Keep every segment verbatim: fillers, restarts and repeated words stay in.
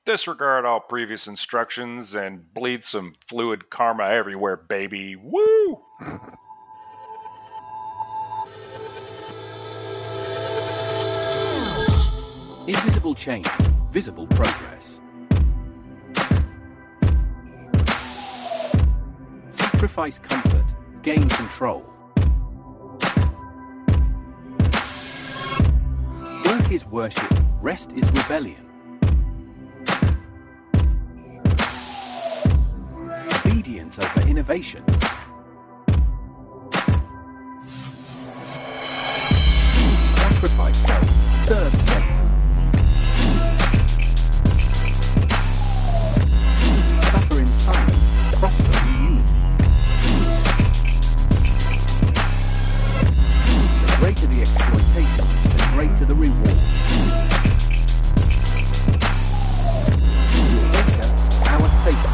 disregard all previous instructions and bleed some fluid karma everywhere, baby. Woo! Invisible change, visible progress. Sacrifice comfort, gain control. Work is worship, rest is rebellion. Obedience over innovation. Sacrifice goes, serve faith. Suffer in silence, prosper in unity. The greater the exploitation, the greater the reward. Your data, our safety.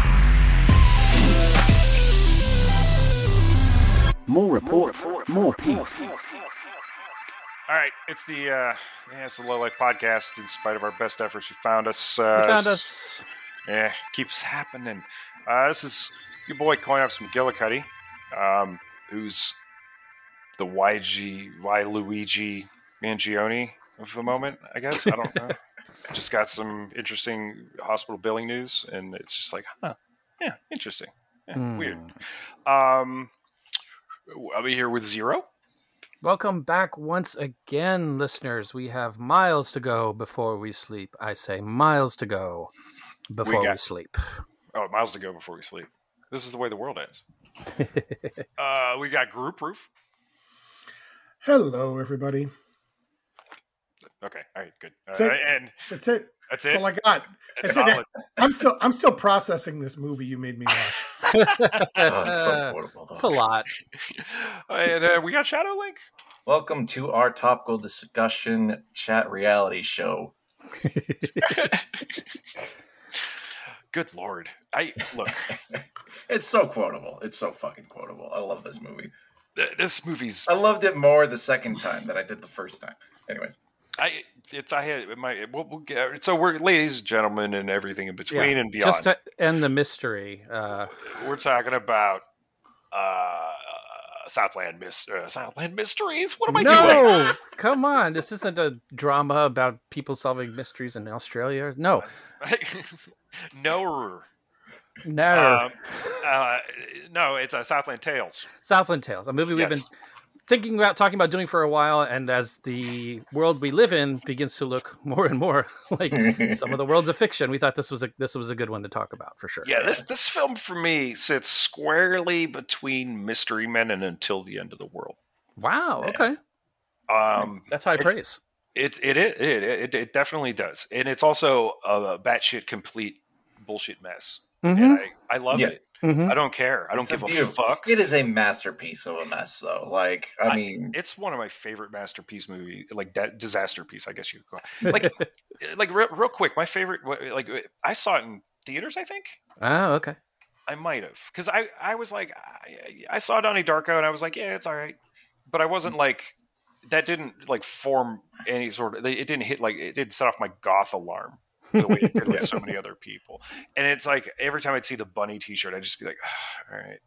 More report, more peace. All right, it's the uh, yeah, it's the Low Life Podcast. In spite of our best efforts, you found us. Uh, You found us. Yeah, keeps happening. Uh, this is your boy Coinops McGillicuddy, um, who's the Y G Y Luigi Mangione of the moment. I guess I don't know. Just got some interesting hospital billing news, and it's just like, huh, yeah, interesting, yeah, Hmm. weird. Um, I'll be here with Zero. Welcome back once again, listeners. We have miles to go before we sleep. I say miles to go before we, got- sleep. Oh, miles to go before we sleep. This is the way the world ends. uh, we got Group Proof. Hello, everybody. Okay, all right, good. Uh, That's it. and That's it. that's That's it. all I got. That's That's it. solid. I'm still I'm still processing this movie you made me watch. Oh, it's so quotable, though. It's a lot. And uh, we got Shadow Link. Welcome to our topical discussion chat reality show. Good lord. I look. It's so quotable. It's so fucking quotable. I love this movie. th- This movie's. I loved it more the second time than I did the first time. Anyways, I. It's. I had my. We'll, we'll get. So we're ladies and gentlemen and everything in between and beyond. Just to end the mystery. Uh, We're talking about. Uh, Southland Mys- uh, Southland Mysteries. What am I doing? no, come on. This isn't a drama about people solving mysteries in Australia. No, no. no. Um, uh, no, it's a Southland Tales. Southland Tales, a movie we've Yes. been thinking about talking about doing for a while, and as the world we live in begins to look more and more like some of the worlds of fiction, we thought this was a this was a good one to talk about for sure. Yeah, this this film for me sits squarely between Mystery Men and Until the End of the World. Wow. Okay. Um, That's high it- praise. it it it it it, it definitely does, and it's also a batshit complete bullshit mess. Mhm. And I I love Yeah. it. Mhm. I don't care. I don't It's a give a, beautiful- fuck. it is a masterpiece of a mess, though. Like, I I- mean, It's one of my favorite masterpiece movie, like that disaster piece, I guess you could call it. Like, like real, real quick, my favorite. Like, I saw it in theaters. I think Oh, okay. I might have because I I was like I, I saw Donnie Darko and I was like, yeah, it's all right, but I wasn't like that. Didn't like form any sort of. It didn't hit like it didn't set off my goth alarm the way it did with so many other people. And it's like every time I'd see the bunny T-shirt, I'd just be like, all right.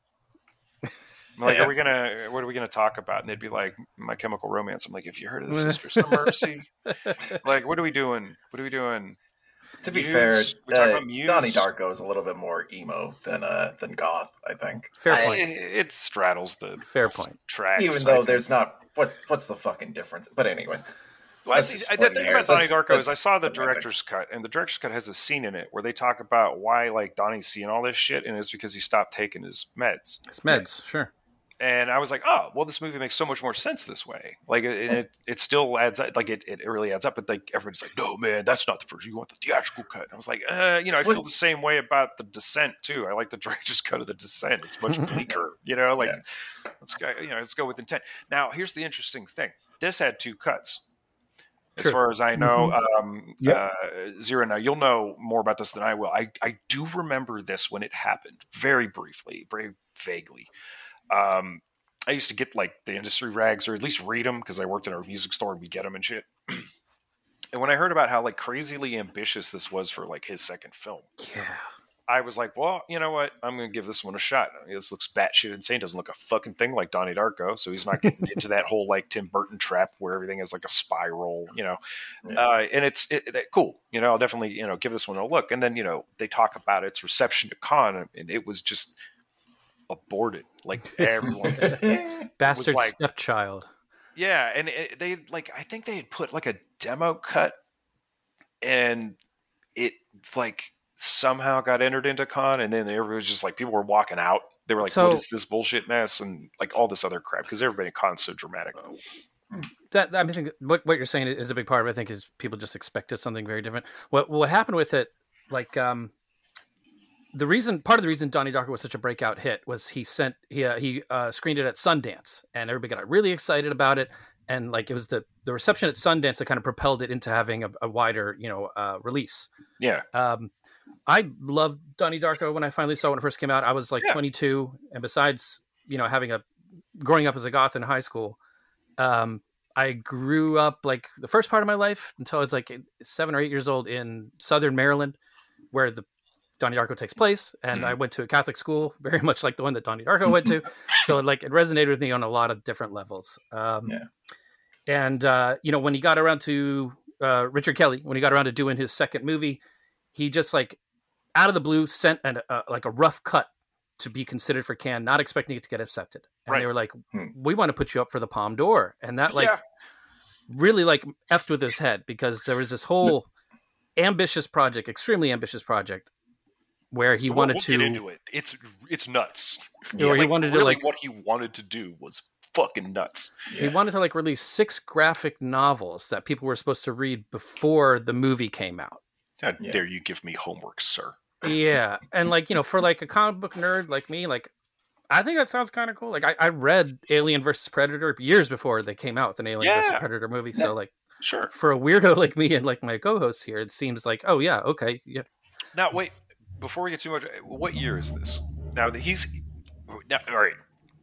I'm like, Yeah. are we gonna? What are we gonna talk about? And they'd be like, My Chemical Romance. I'm like, if you heard of the Sisters of Mercy, like, what are we doing? What are we doing? to be Muse? fair, We talk uh, about Muse? Donnie Darko is a little bit more emo than uh than goth, I think. Fair I- point. it straddles the Fair point. tracks. Even I though think. there's not what what's the fucking difference? But anyways, Well, I That's see, just I, the splitting thing about hairs. Donnie That's- Darko is I that's saw the semantics. director's cut, and the director's cut has a scene in it where they talk about why like Donnie's seeing all this shit, and it's because he stopped taking his meds. It's meds, sure. And I was like, oh, well, this movie makes so much more sense this way. Like, it it, it still adds up. Like, it, it really adds up. But like everybody's like, no, man, that's not the first. You want the theatrical cut. And I was like, uh, you know, I feel What? the same way about The Descent too. I like the director's cut of The Descent. It's much bleaker. You know, like Yeah. let's go. You know, let's go with intent. Now, here's the interesting thing. This had two cuts. As True. far as I know, um, Yep. uh, Zero, now you'll know more about this than I will. I, I do remember this when it happened, very briefly, very vaguely. Um, I used to get like the industry rags, or at least read them, because I worked in a music store and we get them and shit. And when I heard about how like crazily ambitious this was for like his second film, Yeah. I was like, well, you know what? I'm going to give this one a shot. This looks batshit insane. Doesn't look a fucking thing like Donnie Darko. So he's not getting into that whole like Tim Burton trap where everything is like a spiral, you know. Yeah. Uh, and it's it, it, cool. You know, I'll definitely, you know, give this one a look. And then, you know, they talk about its reception to Cannes, and it was just aborted. Like everyone. Bastard like- stepchild. Yeah. And it, they like, I think they had put like a demo cut, and it like somehow got entered into Cannes, and then everybody was just like, people were walking out. They were like, So- what is this bullshit mess? And like all this other crap, because everybody in Cannes is so dramatic. That I think what what you're saying is a big part of it. I think is people just expected something very different. What what happened with it, like um, the reason part of the reason Donnie Darko was such a breakout hit was he sent he uh, he uh, screened it at Sundance, and everybody got really excited about it. And like it was the the reception at Sundance that kind of propelled it into having a, a wider you know uh, release. Yeah. Um, I loved Donnie Darko when I finally saw it when it first came out. I was like Yeah. twenty-two, and besides, you know, having a growing up as a goth in high school, um, I grew up like the first part of my life until I was like seven or eight years old in Southern Maryland, where the Donnie Darko takes place, and I went to a Catholic school, very much like the one that Donnie Darko went to. So like it resonated with me on a lot of different levels. Um, Yeah. And uh, you know, when he got around to uh, Richard Kelly, when he got around to doing his second movie, he just like out of the blue sent an, uh, like a rough cut to be considered for Cannes, not expecting it to get accepted. And Right. they were like, Hmm. we want to put you up for the Palme d'Or. And that like Yeah. really like effed with his head, because there was this whole ambitious project, extremely ambitious project where he We'll- wanted we'll to, get into it. It's it's nuts. or he wanted to really like, what he wanted to do was fucking nuts. he wanted to like release six graphic novels that people were supposed to read before the movie came out. How Yeah. dare you give me homework, sir? Yeah, and like you know, for like a comic book nerd like me, like I think that sounds kind of cool. Like I, I read Alien versus Predator years before they came out with an Alien versus Yeah. Predator movie. So like Sure. for a weirdo like me and like my co-host here, it seems like oh yeah, okay, yeah. Now wait, before we get too much, what year is this? Now that he's now, all right.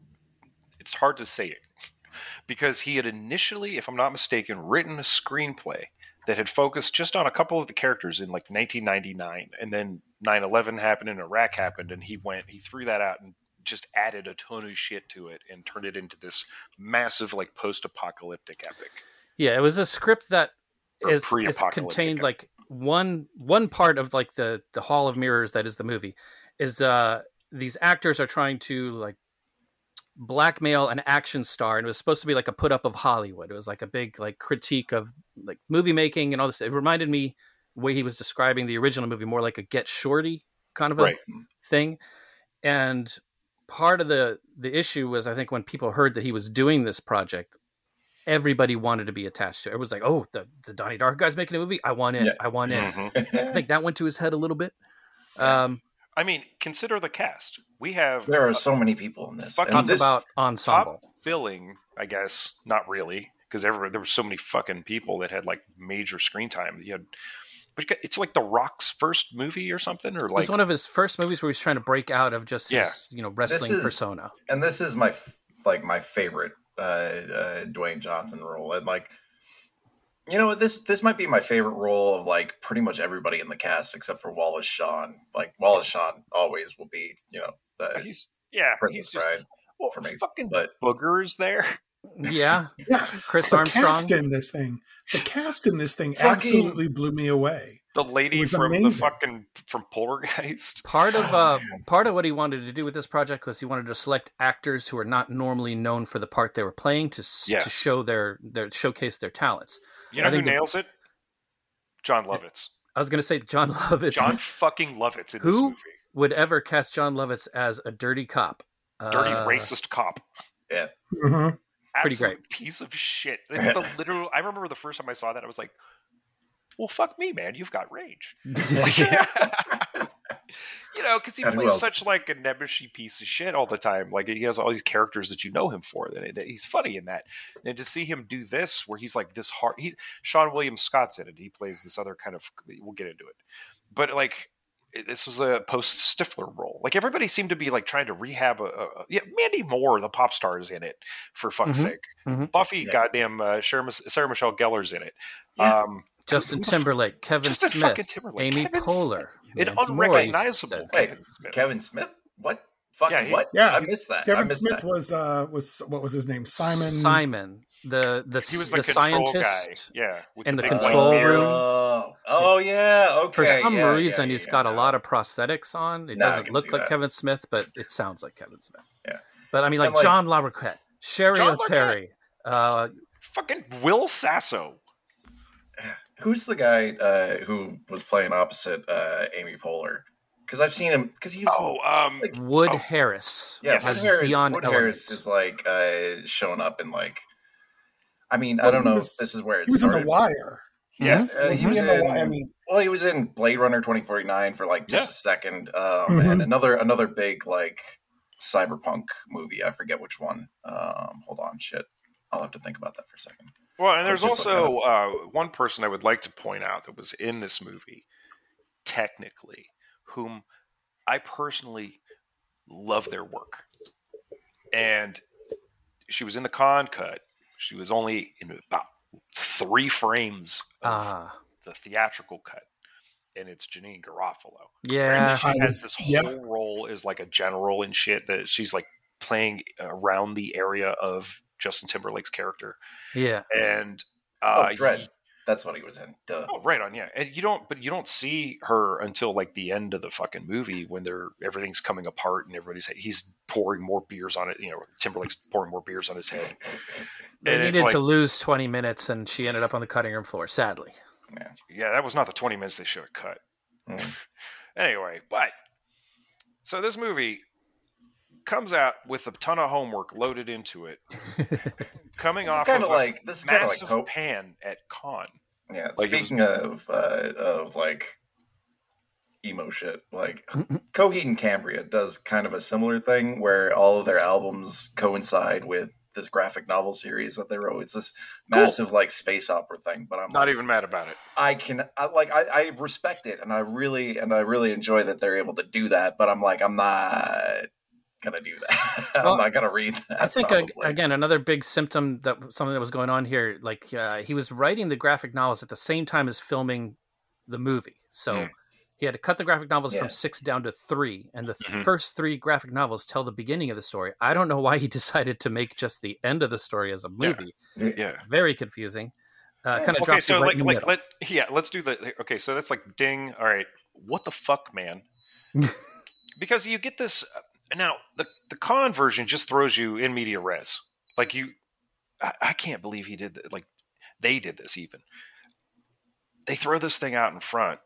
It's hard to say it because he had initially, if I'm not mistaken, written a screenplay that had focused just on a couple of the characters in like nineteen ninety-nine, and then nine eleven happened and Iraq happened, and he went, he threw that out and just added a ton of shit to it and turned it into this massive like post-apocalyptic epic. Yeah, it was a script that Or is, is pre-apocalyptic contained epic. like one one part of like the the Hall of Mirrors that is the movie is uh these actors are trying to like blackmail an action star, and it was supposed to be like a put up of Hollywood. It was like a big like critique of like movie making and all this. It reminded me the way he was describing the original movie more like a Get Shorty kind of a Right. thing. And part of the the issue was, I think, when people heard that he was doing this project, everybody wanted to be attached to it. It was like, oh, the, the Donnie Darko guy's making a movie. I want in. Yeah. I want in. Mhm. I think that went to his head a little bit. Um, I mean, consider the cast. We have There are so many people in this. Fuck, And talk this about ensemble. top billing, I guess, not really, because there were so many fucking people that had like major screen time. You had, but it's like The Rock's first movie or something, or It like was one of his first movies where he's trying to break out of just Yeah. his, you know, wrestling is- persona. and this is my f- like my favorite uh, uh, Dwayne Johnson role, and like you know this this might be my favorite role of like pretty much everybody in the cast except for Wallace Shawn. Like Wallace Shawn always will be you know the he's yeah, Princess he's just Bride well, for me, fucking but- boogers there. Yeah, Yeah, Chris the Armstrong. cast in this thing, the cast in this thing Fucking- absolutely blew me away. The It lady was from the amazing. fucking from Poltergeist. Part of Oh, uh, man. part of what he wanted to do with this project was he wanted to select actors who are not normally known for the part they were playing to s Yes. to show their their showcase their talents. You know I who think the- nails it? John Lovitz. I was going to say John Lovitz. John fucking Lovitz in this Who? movie. would ever cast John Lovitz as a dirty cop. Dirty Uh, racist cop. Mhm. Pretty Absolute great. piece of shit. It's the literal. I remember the first time I saw that, I was like, "Well, fuck me, man. You've got range." You know, because he And who plays else? such like a nebbishy piece of shit all the time. Like he has all these characters that you know him for. That it- he's funny in that, and to see him do this, where he's like this hard. He's Sean William Scott's in it. He plays this other kind of. We'll get into it, but like it- this was a post Stifler role. Like everybody seemed to be like trying to rehab a, a a- yeah. Mandy Moore, the pop star, is in it for fuck's Mhm. sake. Mhm. Buffy, Yeah. goddamn, uh, Sarah, Sarah Michelle Gellar's in it. Yeah. Um, Justin Timberlake, Kevin Justin Smith, fucking Timberlake, Amy Kevin Poehler, Smith. An Mandy unrecognizable Moore, Wait, Kevin Smith. Kevin Smith? What? Fucking Yeah, he- what? Yeah, I missed that. I Kevin missed Smith that. was uh was what was his name? Simon. Simon, the the, He was the, the control scientist. guy. Yeah. with in the big white control beard. room. Oh, oh yeah. Okay. For some yeah, reason, yeah, he's yeah, got a no. lot of prosthetics on. It No, I doesn't can look see like that. Kevin Smith, but it sounds like Kevin Smith. Yeah. But I mean, like, And, like- John LaRoquette, Sherry John O'Terry. Uh, Fucking Will Sasso. Who's the guy uh, who was playing opposite uh, Amy Poehler? Because I've seen him. Because he was. Oh, um, Like- Wood Oh. Harris. yeah, yes. Wood Harris. Beyond Wood Harris Elements. is like uh, showing up in like. I mean, I Well, don't he know was- if this is where it He was started. in The Wire. yes. Uh, he Was was in The in. Wire? I mean, Well, he was in Blade Runner twenty forty-nine for like just Yeah. a second, um, Mhm. and another another big like cyberpunk movie. I forget which one. Um, hold on, shit. I'll have to think about that for a second. Well, and there's just also uh, one person I would like to point out that was in this movie, technically, whom I personally love their work. And she was in the con cut. She was only in about three frames of Ah, the theatrical cut. And it's Janine Garofalo. yeah. She I has was- this yep. whole role as like a general and shit that she's like playing around the area of Justin Timberlake's character. Yeah. And Oh, uh, Dread. That's what he was in. Duh. Oh, right on, yeah. And you don't, but you don't see her until like the end of the fucking movie when they're everything's coming apart and everybody's he's pouring more beers on it. You know, Timberlake's pouring more beers on his head. They And it's needed like, to lose twenty minutes, and she ended up on the cutting room floor, sadly. yeah, that was not the twenty minutes they should have cut. Mm. Anyway, but so this movie comes out with a ton of homework loaded into it, coming This is off kind of of a like this is kind of like massive Hope. pan at con. Yeah. Like, it was- speaking of uh, of like emo shit, like Coheed and Cambria does kind of a similar thing where all of their albums coincide with this graphic novel series that they wrote. It's this Cool. massive like space opera thing. But I'm Not like, even mad about it. I can I, like I, I respect it and I really and I really enjoy that they're able to do that. But I'm like I'm not gonna do that. Well, I'm not gonna read that. I think probably. ag- again another big symptom that something that was going on here. Like uh, he was writing the graphic novels at the same time as filming the movie, so Hmm. he had to cut the graphic novels Yeah. from six down to three, and the Mhm. first three graphic novels tell the beginning of the story. I don't know why he decided to make just the end of the story as a movie. Yeah. Very confusing. Uh, kind of Okay, drops so you right like, in the like, middle. let yeah, let's do the. Okay, so that's like ding. All right, what the fuck, man? Because you get this now. The the con version just throws you in media res. Like you, I, I can't believe he did that. Like they did this even. They throw this thing out in front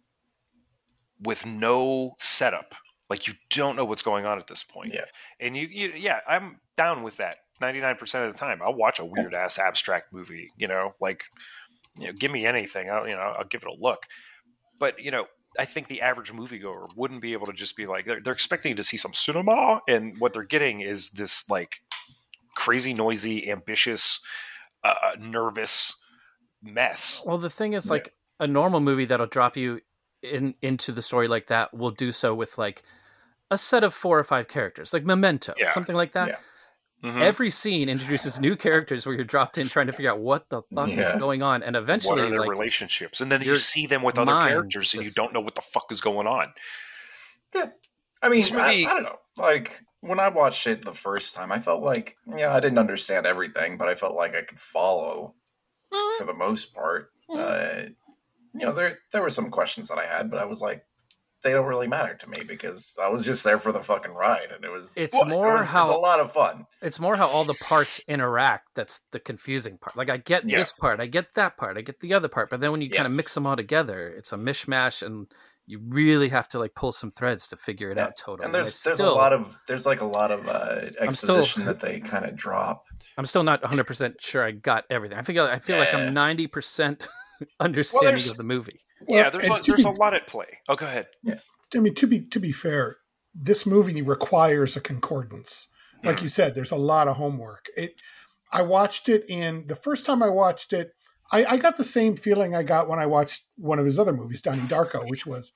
with no setup. Like you don't know what's going on at this point. Yeah. And you, you yeah, I'm down with that ninety-nine percent of the time. I'll watch a weird ass abstract movie, you know, like, you know, give me anything. I'll, you know, I'll give it a look. But, you know, I think the average moviegoer wouldn't be able to just be like, they're, they're expecting to see some cinema. And what they're getting is this like crazy, noisy, ambitious, uh, nervous mess. Well, the thing is, Yeah. like a normal movie that'll drop you in into the story like that will do so with like a set of four or five characters, like Memento, Yeah. something like that. Yeah. Mhm. Every scene introduces new characters where you're dropped in trying to figure out what the fuck Yeah. is going on, and What eventually, are their like, relationships? And then you your see them with other mind characters and you just- don't know what the fuck is going on. Yeah. I mean, This movie- I, I don't know. Like when I watched it the first time, I felt like yeah, I didn't understand everything, but I felt like I could follow for the most part. Uh, you know, there there were some questions that I had, but I was like, they don't really matter to me because I was just there for the fucking ride, and it was It's it more was, how- it's a lot of fun. it's more how all the parts interact that's the confusing part. Like I get this Yes. part, I get that part, I get the other part, but then when you kind of mix Yes. them all together, it's a mishmash, and you really have to like pull some threads to figure it Yeah. out totally. And there's it's there's still, a lot of there's like a lot of uh, I'm still- exposition that they kind of drop. I'm still not one hundred percent sure I got everything. I feel I feel like Yeah. I'm ninety percent understanding there's- of the movie. yeah, Well, there's and a, to there's be- a lot at play. Oh, go ahead. I mean, to be to be fair, this movie requires a concordance. Like you said, there's a lot of homework. It. I watched it, and the first time I watched it, I, I got the same feeling I got when I watched one of his other movies, Donnie Darko, which was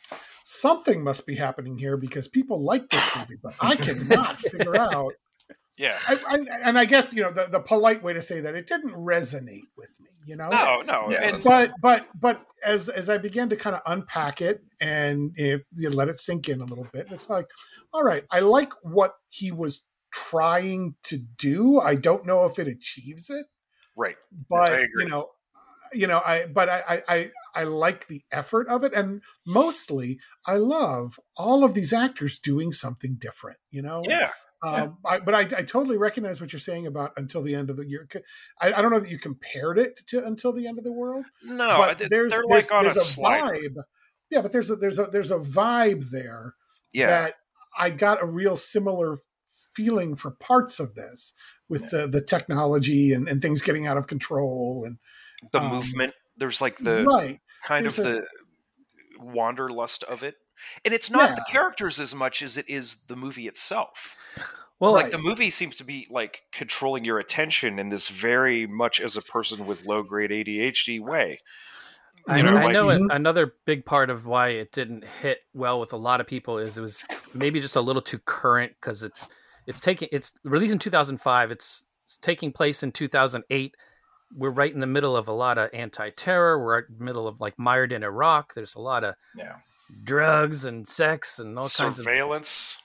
something must be happening here because people like this movie, but I cannot figure out Yeah. I, I, and I guess, you know, the, the polite way to say that, it didn't resonate with me, you know? No, no. Yeah, it's- But but but as as I began to kind of unpack it and if you let it sink in a little bit, it's like, all right, I like what he was trying to do. I don't know if it achieves it, right. but I agree. you know, you know, I but I, I I I like the effort of it, and mostly I love all of these actors doing something different. You know, Yeah. Um, I, but I, I totally recognize what you're saying about Until the End of the Year. I, I don't know that you compared it to Until the End of the World. No, but they- there's, they're there's, like on a there's a slider. vibe. Yeah, but there's a there's a there's a vibe there Yeah. that I got a real similar feeling for parts of this with the the technology and, and things getting out of control and the um, movement. There's like the right. kind of There's the wanderlust of it. And it's not the Yeah. characters as much as it is the movie itself. Well, Like Right. the movie seems to be like controlling your attention in this very much as a person with low grade A D H D way. I, You know, I like- know it, Mhm. another big part of why it didn't hit well with a lot of people is it was maybe just a little too current because it's it's taking it's released in two thousand five. It's, it's taking place in two thousand eight. We're right in the middle of a lot of anti-terror. We're right in the middle of like mired in Iraq. There's a lot of Yeah. drugs and sex and all kinds of Surveillance.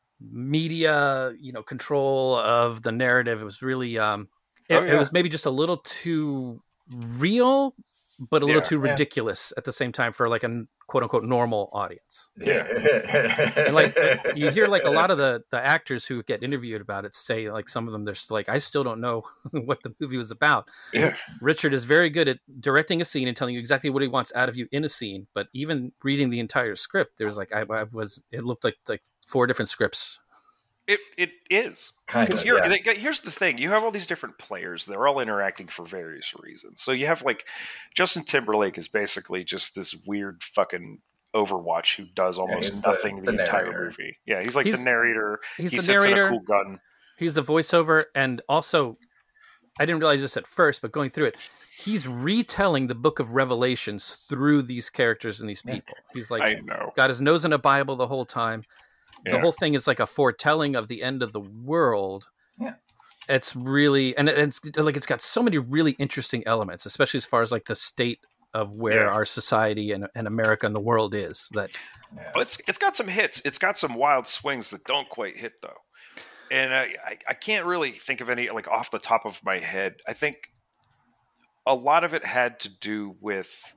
media, you know, control of the narrative. It was really, um, it, Oh, yeah. it was maybe just a little too real, but a little Yeah. too Yeah. ridiculous at the same time for like a quote unquote normal audience. Yeah. And like you hear like a lot of the the actors who get interviewed about it say like some of them they're just like I still don't know what the movie was about. Yeah. Richard is very good at directing a scene and telling you exactly what he wants out of you in a scene, but even reading the entire script, there's like I, I was it looked like like four different scripts. It it is. Kind Because of. you're Yeah. like, here's the thing: you have all these different players. They're all interacting for various reasons. So you have like Justin Timberlake is basically just this weird fucking Overwatch who does almost he's the- nothing the, the entire narrator. movie. Yeah, he's like He's- the narrator. He's he the sits narrator. in a cool gun. He's the voiceover, and also, I didn't realize this at first, but going through it, he's retelling the Book of Revelations through these characters and these people. He's like I know. got his nose in a Bible the whole time. The Yeah. whole thing is like a foretelling of the end of the world. Yeah. It's really, and it's like it's got so many really interesting elements, especially as far as like the state of where Yeah. our society and, and America and the world is. That Yeah. Well, it's it's got some hits. It's got some wild swings that don't quite hit though, and I, I I can't really think of any like off the top of my head. I think a lot of it had to do with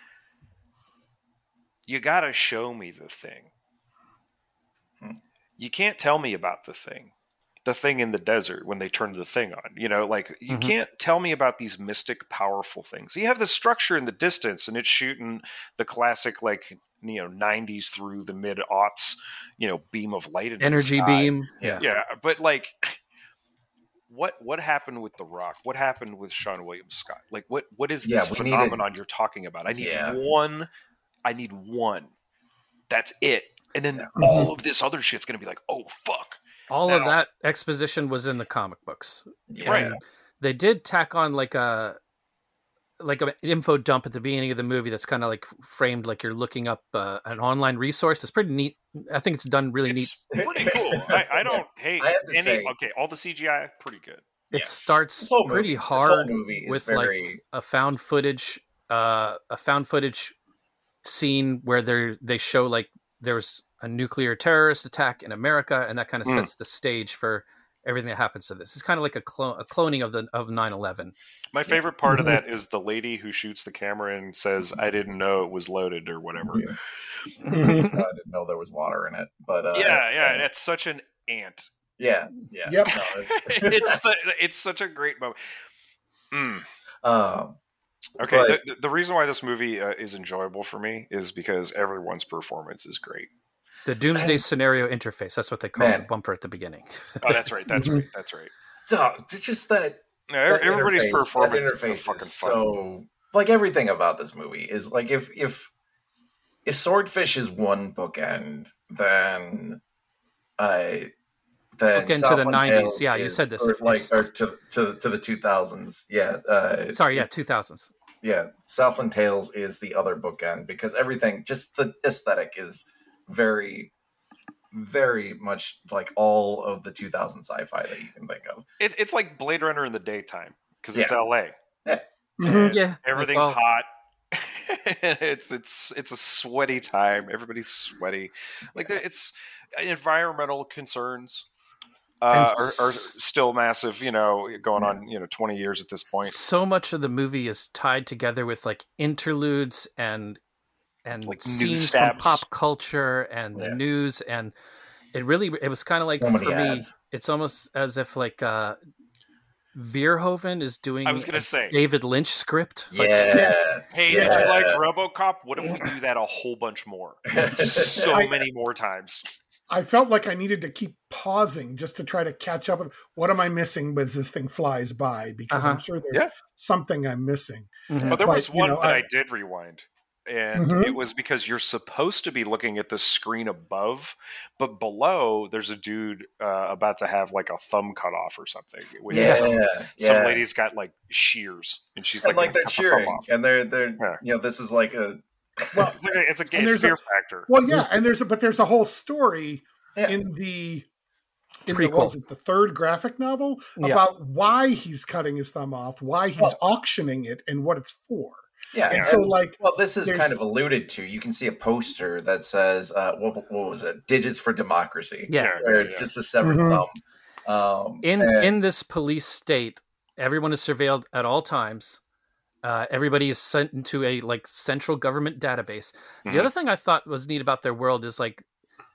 you got to show me the thing. You can't tell me about the thing. The thing in the desert when they turned the thing on. You know, like you Mhm. can't tell me about these mystic, powerful things. You have the structure in the distance, and it's shooting the classic, like you know, nineties through the mid aughts, you know, beam of light. into the energy sky. beam. Yeah. Yeah, but like, what what happened with The Rock? What happened with Sean William Scott? Like, what what is Yeah, this we needed- phenomenon you're talking about? I need Yeah. one. I need one. That's it. And then Yeah. all of this other shit's gonna be like, oh fuck. All of Now- that exposition was in the comic books. Yeah. Right. And they did tack on like a like an info dump at the beginning of the movie that's kind of like framed like you're looking up uh, an online resource. It's pretty neat. I think it's done really neat. It's pretty cool. I, I don't hate I have to any. say- okay, all the C G I pretty good. It Yeah. starts This whole movie- pretty this whole hard movie is with very, like a found footage, uh, a found footage scene where they they show like there was a nuclear terrorist attack in America, and that kind of Mm. sets the stage for everything that happens to this. It's kind of like a, clo- a cloning of the of nine eleven. My favorite part of that is the lady who shoots the camera and says, "I didn't know it was loaded" or whatever. Yeah. Mhm. I didn't know there was water in it, but uh, yeah, yeah, and it's such an ant. yeah, yeah. Yep. No, it- it's the, it's such a great moment. Mm. um, Okay, But- the, the reason why this movie uh, is enjoyable for me is because everyone's performance is great. The Doomsday Scenario interface. That's what they call Man. the bumper at the beginning. Oh, that's right. That's right. That's right. so, it's just that No, that everybody's interface- performance that is interface fucking is fun. so like everything about this movie is like if if if Swordfish is one bookend, then I then Bookend to the Southland nineties. Tales Yeah, you is- said this. or If- like if- or to to to the two thousands. Yeah, uh, Sorry, yeah, two thousands. yeah. Southland Tales is the other bookend because everything, just the aesthetic, is very very much like all of the two thousand sci-fi that you can think of. It, it's like Blade Runner in the daytime because it's Yeah. L A. Yeah. Mhm. Yeah, Everything's that's all. hot. it's it's it's a sweaty time. Everybody's sweaty. Like there- it's environmental concerns uh, And are, are s- still massive. You know, going on you know twenty years at this point. So much of the movie is tied together with like interludes and and Like news scenes from stabs. pop culture and the Yeah. news, and it really it was kind of like So many for me, ads. it's almost as if like uh Verhoeven is doing I was gonna a say, David Lynch script. Like, Yeah. hey, yeah. did you like RoboCop? What if we do that a whole bunch more? So I- many more times. I felt like I needed to keep pausing just to try to catch up with what am I missing as this thing flies by, because I'm Uh-huh. sure there's Yeah. something I'm missing. mhm. But there But, was you one know, that I, I- did rewind, and Mhm. it was because you're supposed to be looking at the screen above, but below there's a dude uh, about to have like a thumb cut off or something. With Yeah. Some, yeah. some lady's got like shears, and she's And like, like they're gonna cut the thumb cheering, off. and they're they're Yeah. you know this is like a Well, It's a, it's a And gay there's a- fear factor. well, yeah, and there's a, but there's a whole story yeah. in the in the, Prequel. what was it, the third graphic novel Yeah. about why he's cutting his thumb off, why he's Well- auctioning it, and what it's for. yeah. And and- so, like, well, this is there's- kind of alluded to. You can see a poster that says, uh, what, what was it? Digits for Democracy. Yeah. Where it's yeah. just a severed Mhm. thumb. Um, in and- in this police state, everyone is surveilled at all times. Uh, everybody is sent into a like central government database. Mhm. The other thing I thought was neat about their world is like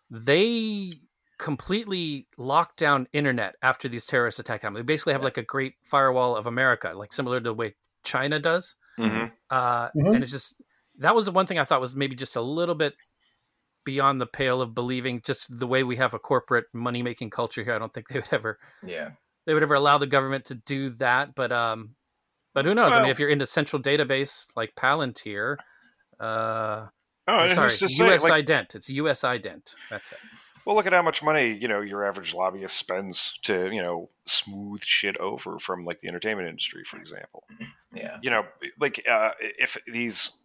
they completely locked down internet after these terrorist attack happened. They basically have like a great firewall of America, like similar to the way China does. Mhm. Uh, Mhm. And it's just that was the one thing I thought was maybe just a little bit beyond the pale of believing. Just the way we have a corporate money making culture here, I don't think they would ever yeah. they would ever allow the government to do that. But um, but who knows? I mean, Well- if you're in a central database like Palantir, uh, Oh, I'm and sorry, who's to say, U S like, ident. It's U S ident. That's it. well, look at how much money you know your average lobbyist spends to you know smooth shit over from like the entertainment industry, for example. Yeah. You know, like uh, if these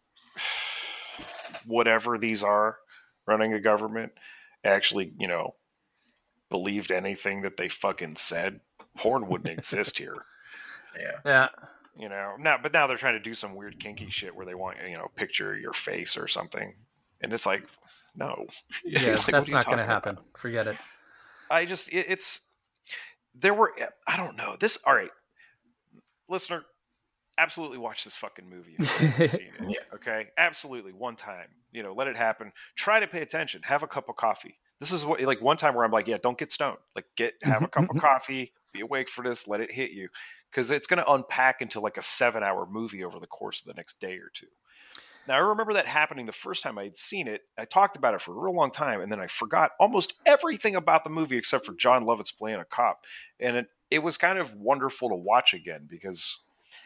whatever these are running a government actually, you know, believed anything that they fucking said, porn wouldn't exist here. Yeah. Yeah. You know, now but now they're trying to do some weird kinky shit where they want you know picture your face or something, and it's like, no, Yeah, Like, what that's are you not going to talking happen. about? Forget it. I just it, it's there were I don't know this. All right, listener, absolutely watch this fucking movie. If you haven't seen it. Yeah. Okay, absolutely one time. You know, let it happen. Try to pay attention. Have a cup of coffee. This is what like one time where I'm like, yeah, don't get stoned. Like get have a cup of coffee. Be awake for this. Let it hit you because it's going to unpack into like a seven hour movie over the course of the next day or two. Now, I remember that happening the first time I had seen it. I talked about it for a real long time, and then I forgot almost everything about the movie except for John Lovitz playing a cop. And it, it was kind of wonderful to watch again because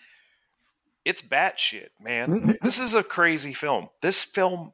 it's batshit, man. This is a crazy film. This film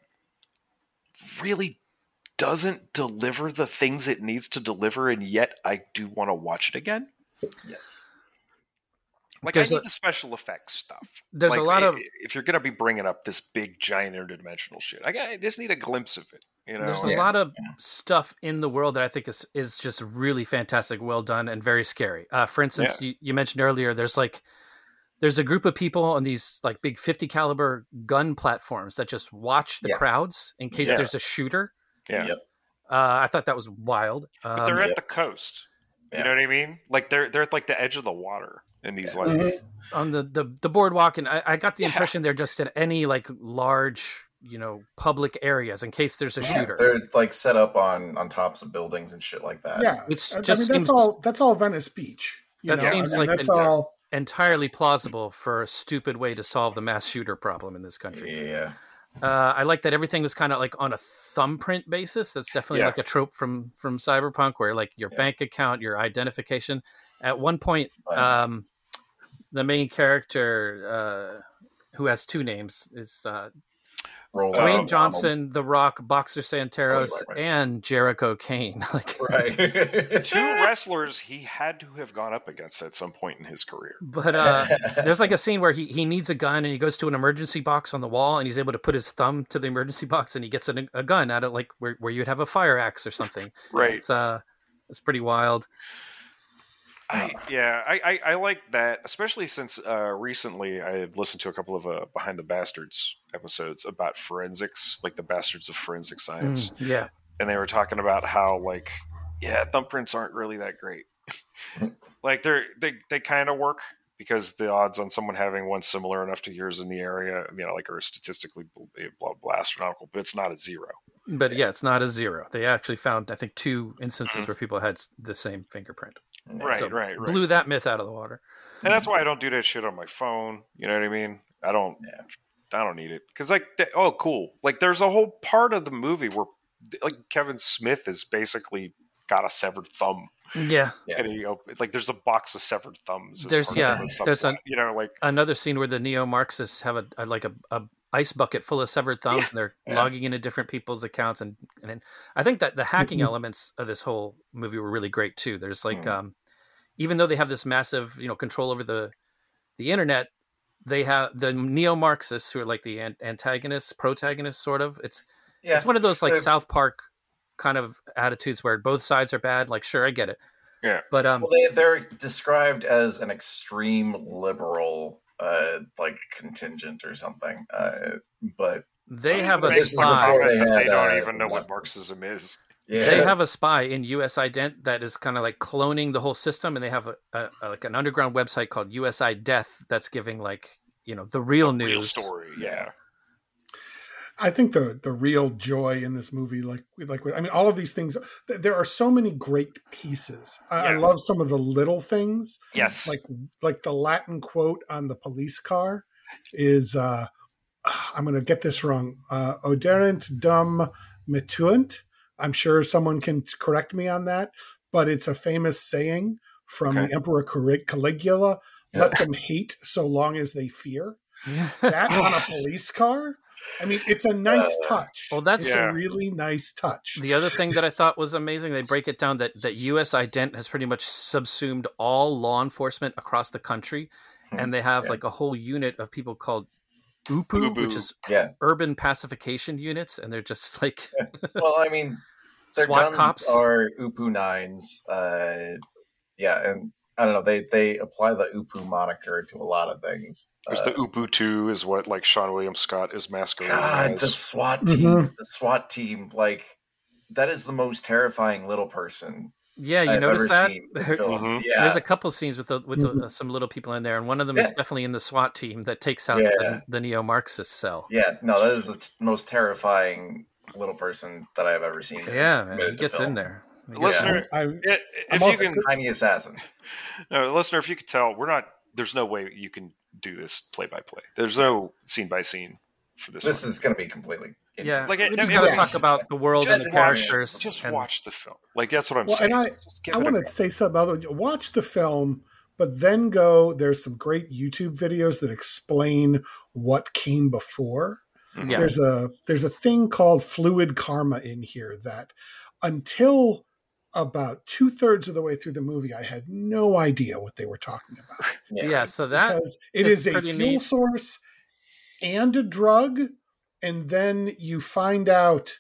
really doesn't deliver the things it needs to deliver, and yet I do want to watch it again. Yes. Like There's I need a- the special effects stuff. There's a Like, lot i- of if you're going to be bringing up this big giant interdimensional shit, I, got- I just need a glimpse of it. You know, there's a Yeah. lot of stuff in the world that I think is is just really fantastic, well done, and very scary. Uh, for instance, you, you mentioned earlier, there's like there's a group of people on these like big fifty caliber gun platforms that just watch the Yeah. crowds in case Yeah. there's a shooter. yeah. Yep. Uh, I thought that was wild. But Um, they're yeah. at the coast. You Yeah. know what I mean? Like they're they're at like the edge of the water in these like Mhm. on the, the the boardwalk, and I, I got the Yeah. impression they're just in any like large, you know, public areas in case there's a Yeah, shooter. they're like set up on on tops of buildings and shit like that. Yeah, It's I- I just mean seems- that's all. That's all Venice Beach. You That know? seems I mean, like that's an- all. Entirely plausible for a stupid way to solve the mass shooter problem in this country. Yeah. Uh, I like that everything was kind of like on a thumbprint basis. That's definitely Yeah. like a trope from from Cyberpunk, where like your Yeah. bank account, your identification. At one point, Right. um, the main character, uh, who has two names, is uh, rolls out Dwayne of Johnson, The Rock, Boxer Santaros, Right, right, right. and Jericho Kane. Like, Right. Two wrestlers he had to have gone up against at some point in his career. but uh, there's like a scene where he, he needs a gun and he goes to an emergency box on the wall and he's able to put his thumb to the emergency box and he gets a, a gun out of like where, where you'd have a fire axe or something. Right. It's uh, it's pretty wild. I, yeah, I, I, I like that, especially since uh, recently I had listened to a couple of uh, Behind the Bastards episodes about forensics, like the bastards of forensic science. Mm, yeah. And they were talking about how, like, yeah, thumbprints aren't really that great. Like, they're, they they kind of work because the odds on someone having one similar enough to yours in the area, you know, like, are statistically blah, blah, astronomical, but it's not a zero. But yeah, it's not a zero. They actually found, I think, two instances Mhm. where people had s- the same fingerprint. Right, So right, right. blew that myth out of the water. And that's why I don't do that shit on my phone. You know what I mean? I don't. Yeah. I don't need it because, like, th- oh, cool. Like, there's a whole part of the movie where, like, Kevin Smith is basically got a severed thumb, Yeah. Yeah. and he, op- like, there's a box of severed thumbs. as There's- part yeah, of the there's subplot, a- you know, like, Another scene where the neo-Marxists have a, a like a, a ice bucket full of severed thumbs, Yeah. and they're Yeah. logging into different people's accounts, and and I think that the hacking Mhm. elements of this whole movie were really great too. There's like, Mhm. um, even though they have this massive, you know, control over the the internet, they have the neo-Marxists who are like the an- antagonists, protagonists, sort of. It's Yeah. it's one of those like Uh, South Park kind of attitudes where both sides are bad. Like, sure, I get it. Yeah. But um, Well, they, they're described as an extreme liberal, uh, like contingent or something. Uh, but they Some have even a make This is the spy. before comment they that had, they don't uh, even know what leftists. Marxism is. yeah, They have a spy in U S Ident that is kind of like cloning the whole system, and they have a, a, a like an underground website called U S I Death that's giving like you know the real The real news. story. Yeah. I think the the real joy in this movie, like like I mean, all of these things. th- There are so many great pieces. I, I Yeah. love some of the little things, Yes. like like the Latin quote on the police car is. uh I'm going to get this wrong. Uh, Oderent dum metuant. I'm sure someone can correct me on that, but it's a famous saying from Okay. the Emperor Calig- Caligula. Yeah. Let them hate so long as they fear. That on a police car. I mean, it's a nice Uh, touch. well, that's- it's Yeah. a really nice touch. The other thing that I thought was amazing, they break it down that that U S Ident has pretty much subsumed all law enforcement across the country, and they have Yeah. like a whole unit of people called U P U, which Ubu. is yeah. urban pacification units, and they're just like Well, I mean, their SWAT guns cops. are Upu nines. Uh, yeah, and I don't know. They they apply the Upu moniker to a lot of things. There's Uh, the Ubuntu is what, like, Sean William Scott is masquerading God, the as. SWAT team, Mhm. the SWAT team, like that is the most terrifying little person yeah, you I've notice ever that. seen. in There- film. Mhm. Yeah, There's a couple scenes with the, with the, Mhm. uh, some little people in there, and one of them is Yeah. definitely in the SWAT team that takes out Yeah. the, the neo-Marxist cell. yeah. No, that is the t- most terrifying little person that I've ever seen. Yeah, man, he committed to gets film. in there. He gets Listener, I, i- I'm if you also- can, Tiny assassin. no, listener, if you could tell, we're not. There's no way you can do this play by play. There's no scene by scene for this. This one. is going to be completely. Yeah, Like, we it- just it- gotta it's- talk about the world just and the watch, characters. just and- watch the film. Like, that's what I'm Well, saying. and I- Just give I it a want to go. say something other. Watch the film, but then go. There's some great YouTube videos that explain what came before. Yeah. There's a there's a thing called fluid karma in here that until about two thirds of the way through the movie, I had no idea what they were talking about. yeah, so that Because it is is a pretty fuel neat. source and a drug, and then you find out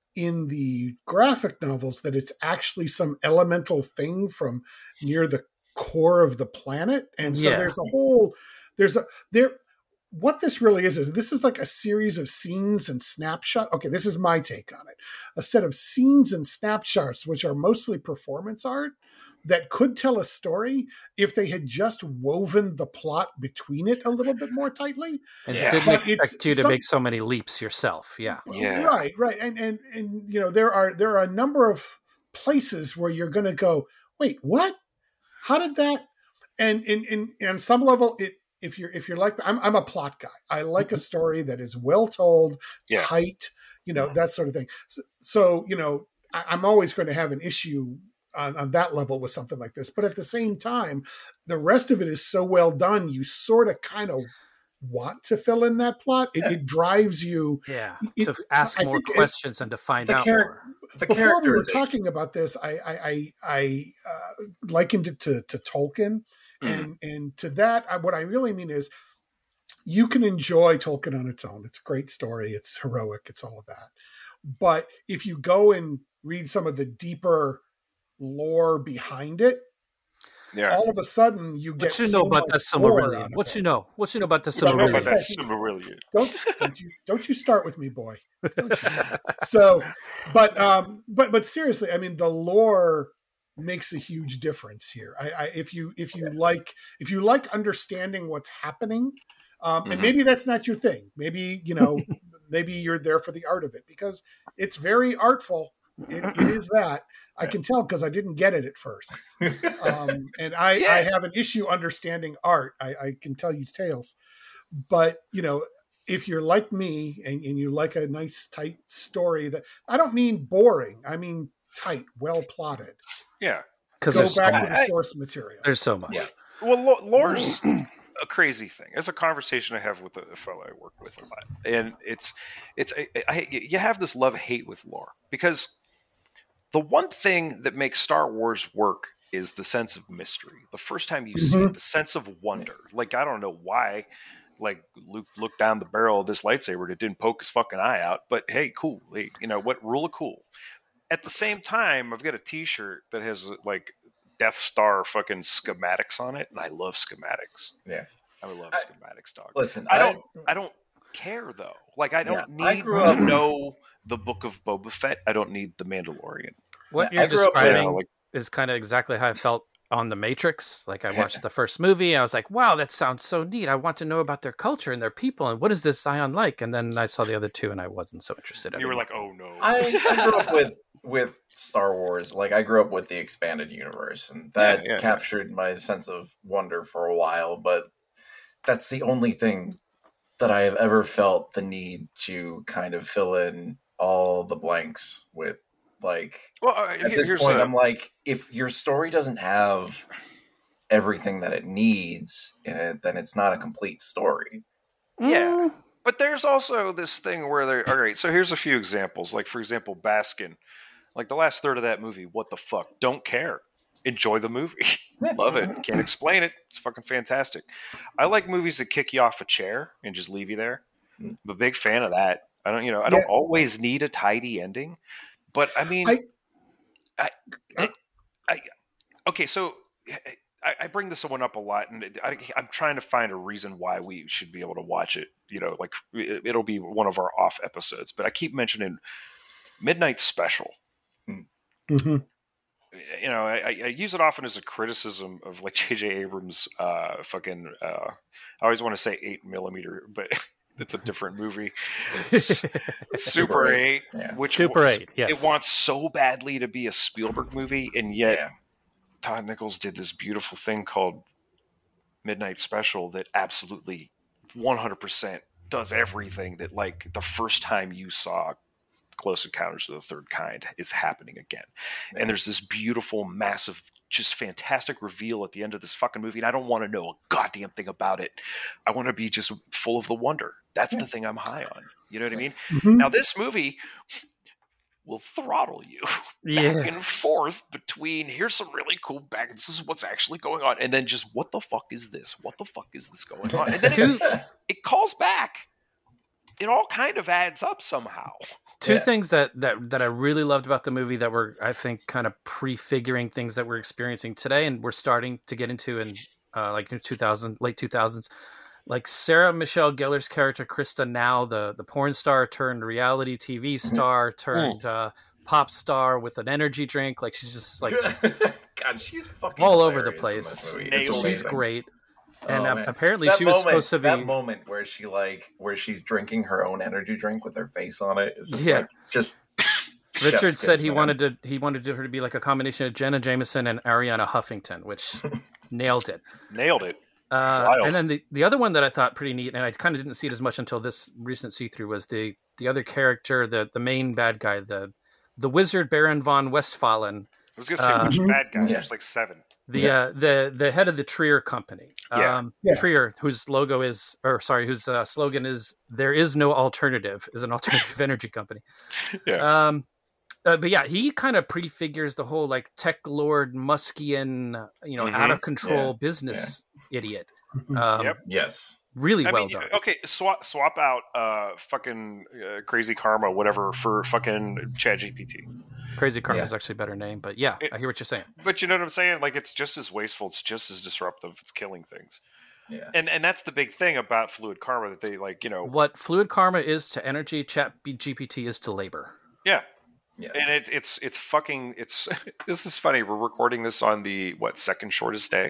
in the graphic novels that it's actually some elemental thing from near the core of the planet, and so Yeah. there's a whole there's a there. What this really is is this is like a series of scenes and snapshots. Okay, this is my take on it. A set of scenes and snapshots, which are mostly performance art, that could tell a story if they had just woven the plot between it a little bit more tightly. and Yeah. didn't But it's expect you to some- make so many leaps yourself. Yeah, Yeah. Right, right. And and and you know, there are there are a number of places where you're gonna go, wait, what? How did that? And in in on some level, it if you're if you're like I'm I'm a plot guy. I like a story that is well told, Yeah. tight, you know, that sort of thing. So, so you know, I, I'm always going to have an issue on, on that level with something like this. But at the same time, the rest of it is so well done, you sort of kind of want to fill in that plot. It, it drives you. Yeah. It, to ask I more think it- questions and to find The out char- more. The Before we were characterization. talking about this, I I I, I uh, likened it to to Tolkien, and and to that, I, what I really mean is, you can enjoy Tolkien on its own. It's a great story. It's heroic. It's all of that. But if you go and read some of the deeper lore behind it, Yeah. all of a sudden you get What you so know about much the more Silmarillion? out of What it. you know? What you know about the You don't know Know about Silmarillion? that Silmarillion. Silmarillion. Don't don't you don't you start with me, boy. Don't you? So, but um, but but seriously, I mean, the lore makes a huge difference here. I, I if you if you like if you like understanding what's happening, um, and Mhm. maybe that's not your thing. Maybe you know, maybe you're there for the art of it because it's very artful. It, it is that. I can tell because I didn't get it at first, um, and I, Yeah. I have an issue understanding art. I, I can tell you tales, but you know, if you're like me and, and you like a nice tight story, that I don't mean boring. I mean tight, well plotted. Yeah. Because Go there's so back much. to the I- source material. There's so much. Yeah. Well, lo- lore's a crazy thing. It's a conversation I have with a fellow I work with a lot, and it's it's I, I, you have this love hate with lore because the one thing that makes Star Wars work is the sense of mystery. The first time you see it, the sense of wonder. Like I don't know why, like Luke looked down the barrel of this lightsaber and it didn't poke his fucking eye out, but hey, cool. Hey, you know what? Rule of cool. At the same time, I've got a T-shirt that has like Death Star fucking schematics on it, and I love schematics. Yeah. I love I- schematics, dog. Listen, I don't. I don't care though. Like I don't Yeah, I need grew to up- know the Book of Boba Fett. I don't need the Mandalorian. What Yeah, you're I grew up with- describing You know, like is kind of exactly how I felt on The Matrix. Like I watched the first movie, I was like, "Wow, that sounds so neat. I want to know about their culture and their people and what is this Zion like?" And then I saw the other two, and I wasn't so interested. you were anymore. like, oh no. I, I grew up with with Star Wars. Like I grew up with the expanded universe, and that Yeah, yeah. captured my sense of wonder for a while. But that's the only thing that I have ever felt the need to kind of fill in all the blanks with. Like well, uh, at here- this here's point, a- I'm like, if your story doesn't have everything that it needs in it, then it's not a complete story. yeah. But there's also this thing where they're all right. So here's a few examples. Like for example, Baskin. Like the last third of that movie, what the fuck? Don't care. Enjoy the movie. Love it. Can't explain it. It's fucking fantastic. I like movies that kick you off a chair and just leave you there. I'm a big fan of that. I don't, you know, I don't Yeah. always need a tidy ending, but I mean, I, I- I, I, okay, so I, I bring this one up a lot, and I, I'm trying to find a reason why we should be able to watch it. You know, like it, it'll be one of our off episodes, but I keep mentioning Midnight Special. Mhm. You know, I, I use it often as a criticism of like J J Abrams' uh, fucking. Uh, I always want to say eight millimeter, but it's a different movie. S- Super eight, Yeah. which Super was- eight, yes. it wants so badly to be a Spielberg movie, and yet Yeah. Todd Nichols did this beautiful thing called Midnight Special that absolutely one hundred percent does everything that like the first time you saw Close Encounters of the Third Kind is happening again. And there's this beautiful, massive, just fantastic reveal at the end of this fucking movie. And I don't want to know a goddamn thing about it. I want to be just full of the wonder. That's the thing I'm high on. You know what I mean? Mhm. Now, this movie will throttle you Yeah. back and forth between here's some really cool back. This is what's actually going on. And then just what the fuck is this? What the fuck is this going on? And then Two it, it calls back. It all kind of adds up somehow. two Yeah. things that, that that I really loved about the movie that were, I think, kind of prefiguring things that we're experiencing today, and we're starting to get into in uh, like two thousand, late two thousands. Like Sarah Michelle Gellar's character Krista, now the the porn star turned reality T V star turned uh, pop star with an energy drink. Like she's just like God, she's fucking all over the hilarious in place. this movie. Nailed It's it. She's amazing. great, Oh, and uh, man. apparently That she was moment- supposed to be. that moment where she like where she's drinking her own energy drink with her face on it is just Yeah. like just. Richard chef's said kiss, he man. wanted to he wanted her to be like a combination of Jenna Jameson and Ariana Huffington, which nailed it. Nailed it. Uh, Wild. and then the, the other one that I thought pretty neat, and I kind of didn't see it as much until this recent see through, was the the other character, the the main bad guy, the the wizard Baron von Westphalen. I was gonna say Uh, which bad guy? Yeah. There's like seven. The Yeah. uh, the the head of the Trier company, Yeah. um, Yeah. Trier, whose logo is, or sorry, whose uh, slogan is "There is no alternative," is an alternative energy company. Yeah. Um, uh, but yeah, he kind of prefigures the whole like tech lord Muskian, you know, Mhm. out of control Yeah. business idiot. Mhm. Um, Yep. Yes. Really I well mean, done. okay, swap swap out uh fucking uh, crazy karma, whatever, for fucking ChatGPT. Crazy Karma Yeah. is actually a better name, but yeah, It- I hear what you're saying. But you know what I'm saying? Like, it's just as wasteful. It's just as disruptive. It's killing things. Yeah. And and that's the big thing about fluid karma, that they like, you know, What Fluid Karma is to energy, Chat G P T is to labor. yeah. Yes. And it, it's it's fucking it's this is funny. We're recording this on the what second shortest day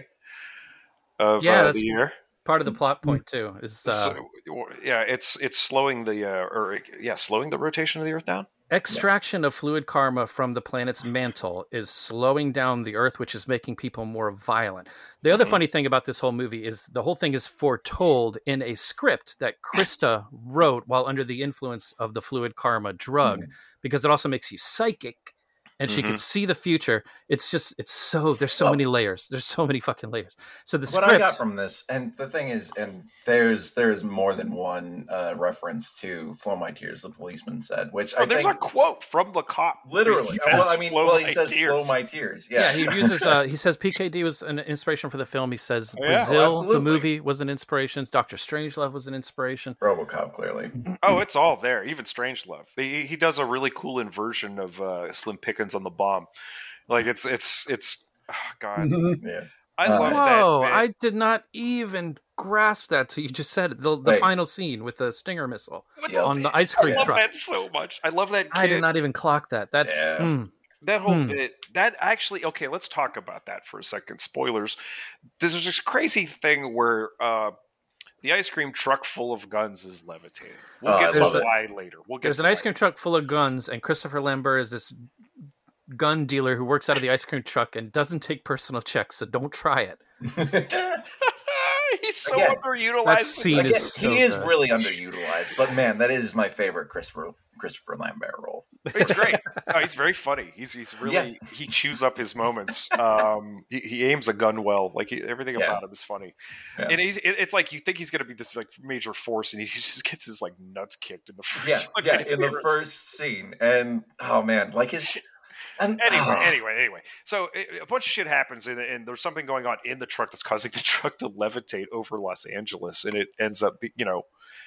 of Yeah, uh, that's- the year. Part of the plot point too is uh, So, yeah, it's it's slowing the uh, or yeah, slowing the rotation of the Earth down. extraction of fluid karma from the planet's mantle is slowing down the Earth, which is making people more violent. The other Mhm. funny thing about this whole movie is the whole thing is foretold in a script that Krista wrote while under the influence of the fluid karma drug, because it also makes you psychic. And she Mhm. could see the future. It's just, it's so, there's so Well- many layers. There's so many fucking layers. So the what script. I got from this, and the thing is, and there's there's more than one uh, reference to "Flow My Tears," the policeman said, which I Oh, there's think a quote from the cop. literally. He Well, says, I mean, "Flow well, he my says tears." "flow my tears." Yeah, Yeah, he uses. Uh, he says P K D was an inspiration for the film. He says Oh, yeah. Brazil, Oh, the absolutely. movie, was an inspiration. Doctor Strangelove was an inspiration. RoboCop clearly. Oh, it's all there. Even Strangelove. He, he does a really cool inversion of uh, Slim Pickens on the bomb. Like it's it's it's oh, God. Mhm. Yeah, I Uh, love Whoa! that. I did not even grasp that till you just said it. The, the Wait. final scene with the Stinger missile bit. Yeah. on the ice I cream love truck. that so much. I love that kid. I did not even clock that. That's Yeah. mm. That whole Hmm. bit, that actually, okay, let's talk about that for a second. Spoilers. There's this crazy thing where uh, the ice cream truck full of guns is levitating. We'll Oh, get I to love it. why later. We'll get There's to an ice why. cream truck full of guns, and Christopher Lambert is this gun dealer who works out of the ice cream truck and doesn't take personal checks. So don't try it. He's so Again, underutilized. that scene Again, is so he is good. really underutilized, but man, that is my favorite Christopher Christopher Lambert role. It's great. No, he's very funny. He's he's really Yeah. he chews up his moments. Um, he, he aims a gun well. Like he, everything Yeah. about him is funny. Yeah. And he's it, it's like you think he's going to be this like major force, and he just gets his like nuts kicked in the first. Yeah, fucking yeah, in the appearance. first scene, and oh man, like his. And, Anyway, oh, anyway, anyway. So it, a bunch of shit happens, and, and there's something going on in the truck that's causing the truck to levitate over Los Angeles, and it ends up, be, you know,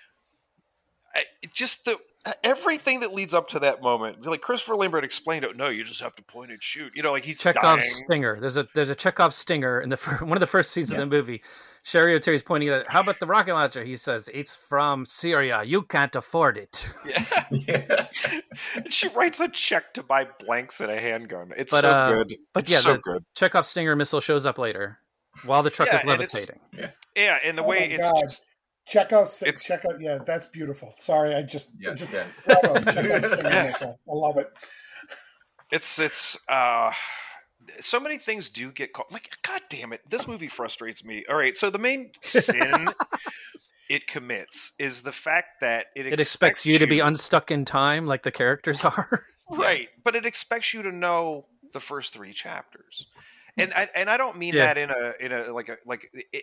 I, it just the everything that leads up to that moment. Like Christopher Lambert explained it. No, you just have to point and shoot. You know, like he's Chekhov's dying. stinger. There's a there's a Chekhov stinger in the fir- one of the first scenes Yeah. of the movie. Sherry O'Terry's pointing at, how about the rocket launcher? He says, it's from Syria. You can't afford it. Yeah. yeah. And she writes a check to buy blanks and a handgun. It's But, so uh, good. but it's yeah, so the- good. Chekhov stinger missile shows up later while the truck Yeah, is and it's- levitating. Yeah, and the Oh way my it's God. just Check out, It's- check out. Yeah, that's beautiful. Sorry, I just, Yeah, I just yeah. bravo, check out Stinger Missile. I love it. it's it's uh so many things do get caught. Like, God damn it, this movie frustrates me. All right, so the main sin it commits is the fact that it, It expects you to be unstuck in time like the characters are. right, but it expects you to know the first three chapters, and I and I don't mean Yeah. that in a in a like a like it.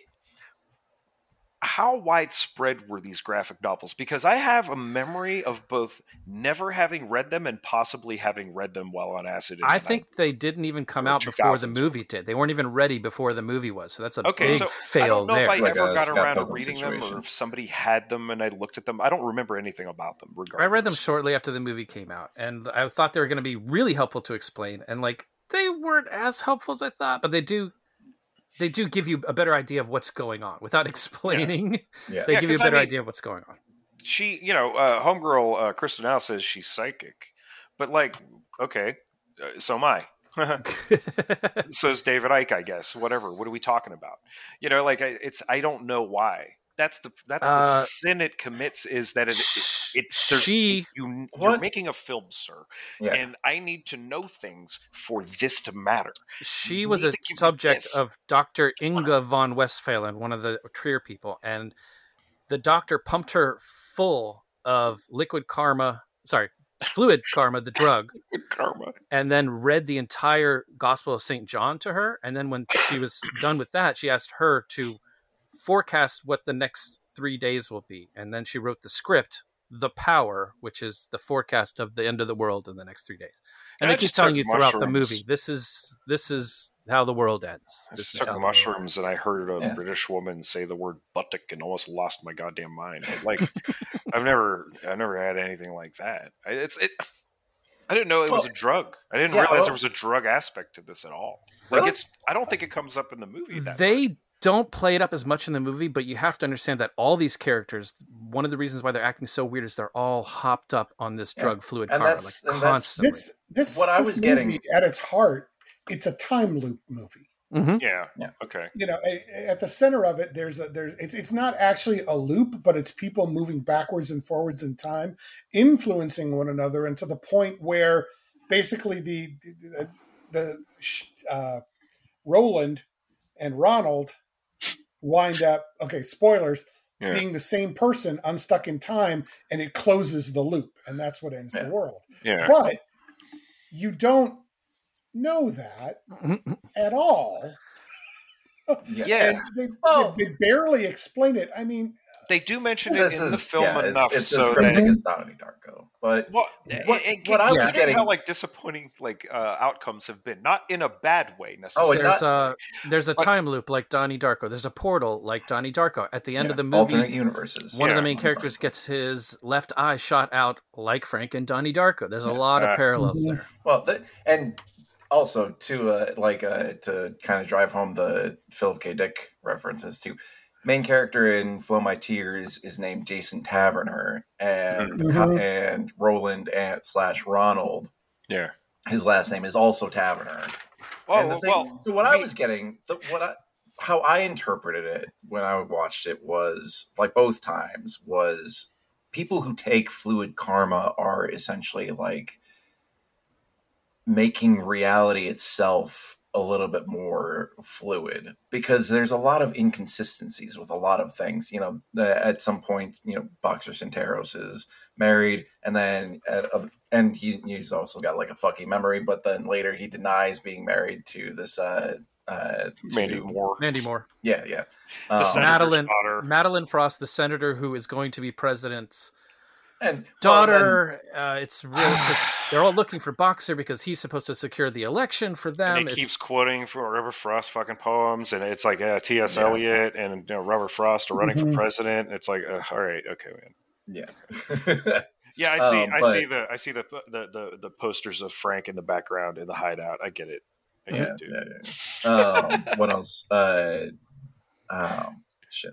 How widespread were these graphic novels? Because I have a memory of both never having read them and possibly having read them while on acid. in I the think they didn't even come or out before the two thousands. movie did. They weren't even ready before the movie was. So that's a Okay, big so I fail don't know there. if I Like ever a got Scott around to Pilgrim reading them, situation. or if somebody had them and I looked at them. I don't remember anything about them. Regardless, I read them shortly after the movie came out, and I thought they were going to be really helpful to explain. And like they weren't as helpful as I thought, but they do they do give you a better idea of what's going on without explaining. Yeah. They Yeah, give you a 'cause I better mean- idea of what's going on. She, you know, uh, homegirl uh, Kristen Now says she's psychic, but like, okay, uh, so am I. So is David Icke, I guess. Whatever. What are we talking about? You know, like I, it's. I don't know why. That's the that's the Uh, sin it commits is that it, it it's there's, she you you're What? making a film, sir, Yeah. and I need to know things for this to matter. she You was need a to give me subject this. of Doctor Inga von Westphalen, one of the Trier people, and the doctor pumped her full of liquid karma. Sorry, fluid karma, the drug, Good karma. and then read the entire Gospel of Saint John to her. And then when she was done with that, she asked her to forecast what the next three days will be. And then she wrote the script, The Power, which is the forecast of the end of the world in the next three days. And I they keep just telling took you throughout the mushrooms. movie, this is this is how the world ends. I This just is took how the world mushrooms and I ends. heard a Yeah. British woman say the word buttock and almost lost my goddamn mind. Like, I've never, I've never had anything like that. I, it's it. I didn't know it was a Well, drug. I didn't yeah, realize well- there was a drug aspect to this at all. Like, Really? it's. I don't think it comes up in the movie. That They much. don't play it up as much in the movie, but you have to understand that all these characters, one of the reasons why they're acting so weird is they're all hopped up on this Yeah. drug fluid And karma, that's- like and that's- constantly. This this What I this was movie, getting- at its heart, it's a time loop movie. Mhm. Yeah. Yeah. Okay. You know, a- a- at the center of it, there's a there's it's it's not actually a loop, but it's people moving backwards and forwards in time, influencing one another, and to the point where basically the the, the uh, Roland and Ronald wind up. Okay, spoilers. Yeah. Being the same person unstuck in time, and it closes the loop, and that's what ends Yeah. the world. Yeah. But you don't know that at all. Yeah. Yeah. And they, Well- they, they barely explain it. I mean, They do mention it This in the is film yeah, it's, enough, it's so as cryptic that. as Donnie Darko, but What, What- it, it, what I was considering getting- how like disappointing like uh, outcomes have been, not in a bad way Oh, necessarily. it There's not- a there's a But- time loop like Donnie Darko. There's a portal like Donnie Darko. At the end yeah, of the movie, alternate universes. one of the Yeah. main characters gets his left eye shot out like Frank and Donnie Darko. There's a Yeah. lot of Uh, parallels Mhm. there. Well, th- and also to uh, like uh, to kind of drive home the Philip K. Dick references too. Main character in Flow My Tears is named Jason Taverner, and the co- Mhm. and Roland and slash Ronald, Yeah. his last name is also Taverner. And the Oh thing- well. so what I we- was getting, the, what I, how I interpreted it when I watched it was like both times was people who take fluid karma are essentially like making reality itself a little bit more fluid because there's a lot of inconsistencies with a lot of things. You know, the, at some point, you know, Boxer Centauros is married, and then uh, and he, he's also got like a fucking memory, but then later he denies being married to this uh, uh, Mandy to- Moore, Mandy Moore, Yeah, yeah. the Um, senator's Madeline, daughter. Madeline Frost, the senator who is going to be president's and well, daughter. uh, it's real. 'cause they're all looking for Boxer because he's supposed to secure the election for them. And he It's- keeps quoting from Robert Frost fucking poems, and it's like uh, T S. Yeah. Eliot and you know, Robert Frost are running Mhm. for president. It's like, uh, all right, okay, man. then- yeah. Yeah, I see. Um, I but- see the. I see the, the the the posters of Frank in the background in the hideout. I get it. I get yeah, it, dude. yeah, yeah. Um, what else? Uh, um, shit.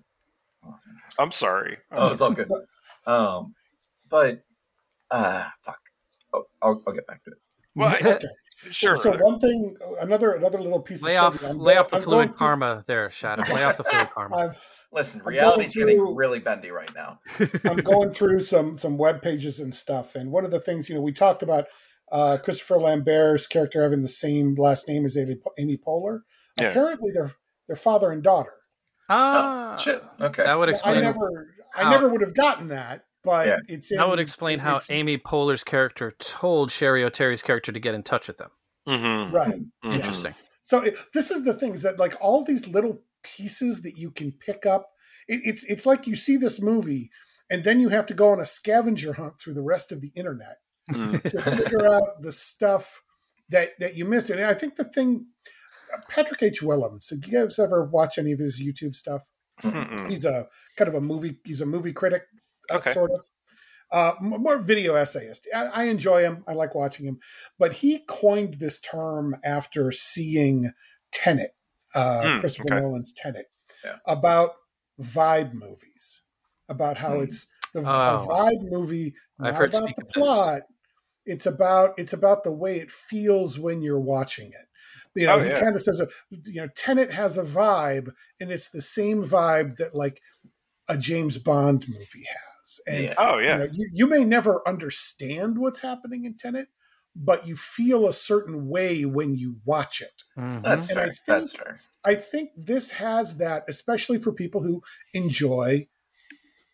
I'm sorry. I'm Oh, it's all good. Um, but uh, fuck. Oh, I'll, I'll get back to it. Well, I- okay. sure. So one thing, another another little piece lay of off, trivia. I'm lay go- off the I'm fluid going through- karma there, Shadow. Lay off the fluid karma. I'm, Listen, I'm reality's going getting through- really bendy right now. I'm going through some some web pages and stuff, and one of the things, you know, we talked about uh, Christopher Lambert's character having the same last name as Amy, Amy Poehler. Yeah. Apparently, they're they're father and daughter. Ah, Oh, shit. Okay. that would I explain. never, how- I never would have gotten that, but Yeah. it's that in- would explain how it's- Amy Poehler's character told Sherry O'Terry's character to get in touch with them. Mm-hmm. right. Interesting. So it, this is the thing is that like all these little pieces that you can pick up, it, it's it's like you see this movie, and then you have to go on a scavenger hunt through the rest of the internet Mm-hmm. to figure out the stuff that that you missed. And I think the thing, Patrick H. Willems. Did you guys ever watch any of his YouTube stuff? Mm-mm. He's a kind of a movie. He's a movie critic, uh, Okay. sort of. Uh, m- more video essayist. I, I enjoy him. I like watching him. But he coined this term after seeing Tenet, uh, Hmm, Christopher okay. Nolan's Tenet, Yeah. about vibe movies, about how Hmm. it's the a Oh. vibe movie, I've not heard about speak the of this. plot. It's about it's about the way it feels when you're watching it. You know, Oh, he yeah. kind of says, uh, you know, Tenet has a vibe, and it's the same vibe that like a James Bond movie has. And Yeah. Oh you, yeah. know, you, you may never understand what's happening in Tenet, but you feel a certain way when you watch it. Mhm. That's And I fair. think- That's fair. I think this has that, especially for people who enjoy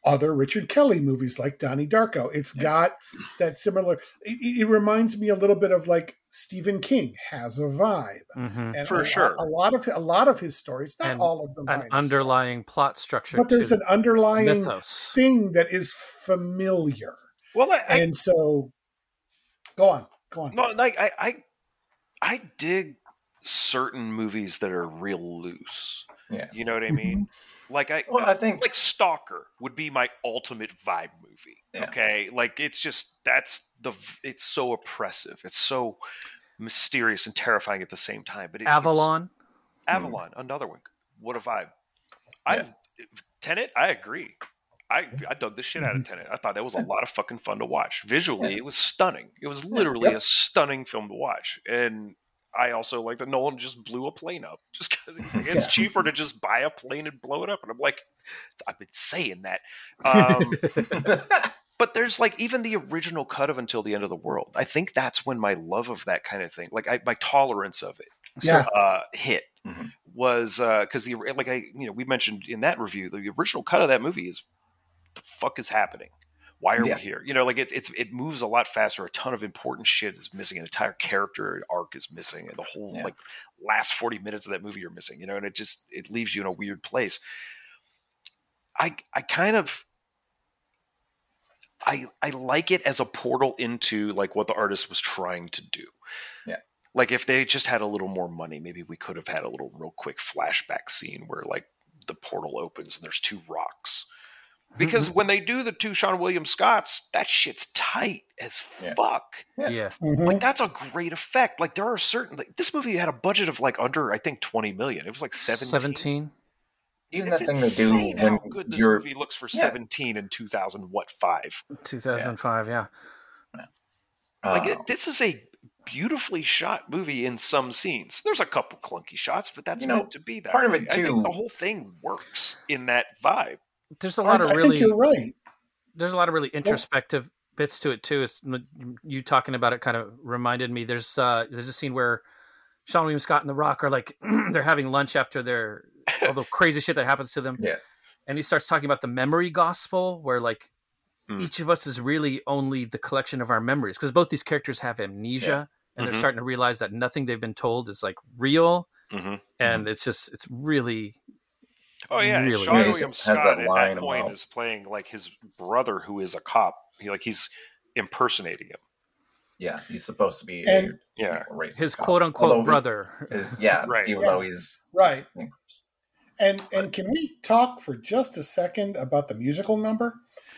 other Richard Kelly movies like Donnie Darko. It's got that similar. It, it reminds me a little bit of like Stephen King has a vibe, Mhm. and For a, sure. a lot of a lot of his stories, not And all of them, by An any underlying plot structure, stretch, but there's to an underlying mythos. thing that is familiar, Well, I, I and so go on, go on. no, like I, I, I dig certain movies that are real loose. Yeah. You know what I mean? Like I, Well, I think like Stalker would be my ultimate vibe movie. Yeah. Okay, like it's just that's the it's so oppressive. It's so mysterious and terrifying at the same time. But it, Avalon. it's, Avalon, another one. What a vibe! I Yeah. Tenet. I agree. I I dug the shit out of Tenet. I thought that was a lot of fucking fun to watch. Visually, Yeah. it was stunning. It was literally Yep. a stunning film to watch. And I also like that Nolan just blew a plane up just because it's, like, it's Yeah. cheaper to just buy a plane and blow it up. And I'm like, I've been saying that. Um, but there's like even the original cut of Until the End of the World. I think that's when my love of that kind of thing, like I, my tolerance of it, Yeah. uh, hit. Mhm. Was because the like I you know we mentioned in that review the original cut of that movie is the fuck is happening? Why are Yeah. we here? You know, like it's it's it moves a lot faster. A ton of important shit is missing. An entire character arc is missing, and the whole Yeah. like last forty minutes of that movie are missing. You know, and it just it leaves you in a weird place. I I kind of I I like it as a portal into like what the artist was trying to do. Yeah. Like if they just had a little more money, maybe we could have had a little real quick flashback scene where like the portal opens and there's two rocks. Because when they do the two Sean William Scotts, that shit's tight as Yeah. fuck. Yeah. Mhm. Like that's a great effect. Like there are certain like, this movie had a budget of like under I think twenty million. It was like seventeen. Seventeen. even It's that thing they insane do how when good this you're movie looks for Yeah. seventeen in two thousand what five. Two thousand five. Yeah. Like uh, it, this is a beautifully shot movie in some scenes. There's a couple clunky shots, but that's You know, meant to be that. part of way. it, I think too- the whole thing works in that vibe. There's a I, lot of I really. think you're right. There's a lot of really introspective bits to it too. Is you talking about it kind of reminded me. There's uh there's a scene where Sean William Scott and The Rock are like they're having lunch after their all the crazy shit that happens to them. Yeah. And he starts talking about the memory gospel, where like Mm. each of us is really only the collection of our memories, because both these characters have amnesia, and Mhm. they're starting to realize that nothing they've been told is like real, Mm-hmm. and it's just it's really Oh yeah, and Really Sean is. William Has that Scott at line that point about- is playing like his brother, who is a cop. He like he's impersonating him. yeah, he's supposed to be And- a, Yeah, a racist his cop. quote unquote Although he- brother. is- yeah, Right. even Yeah. though he's Right. And and can we talk for just a second about the musical number?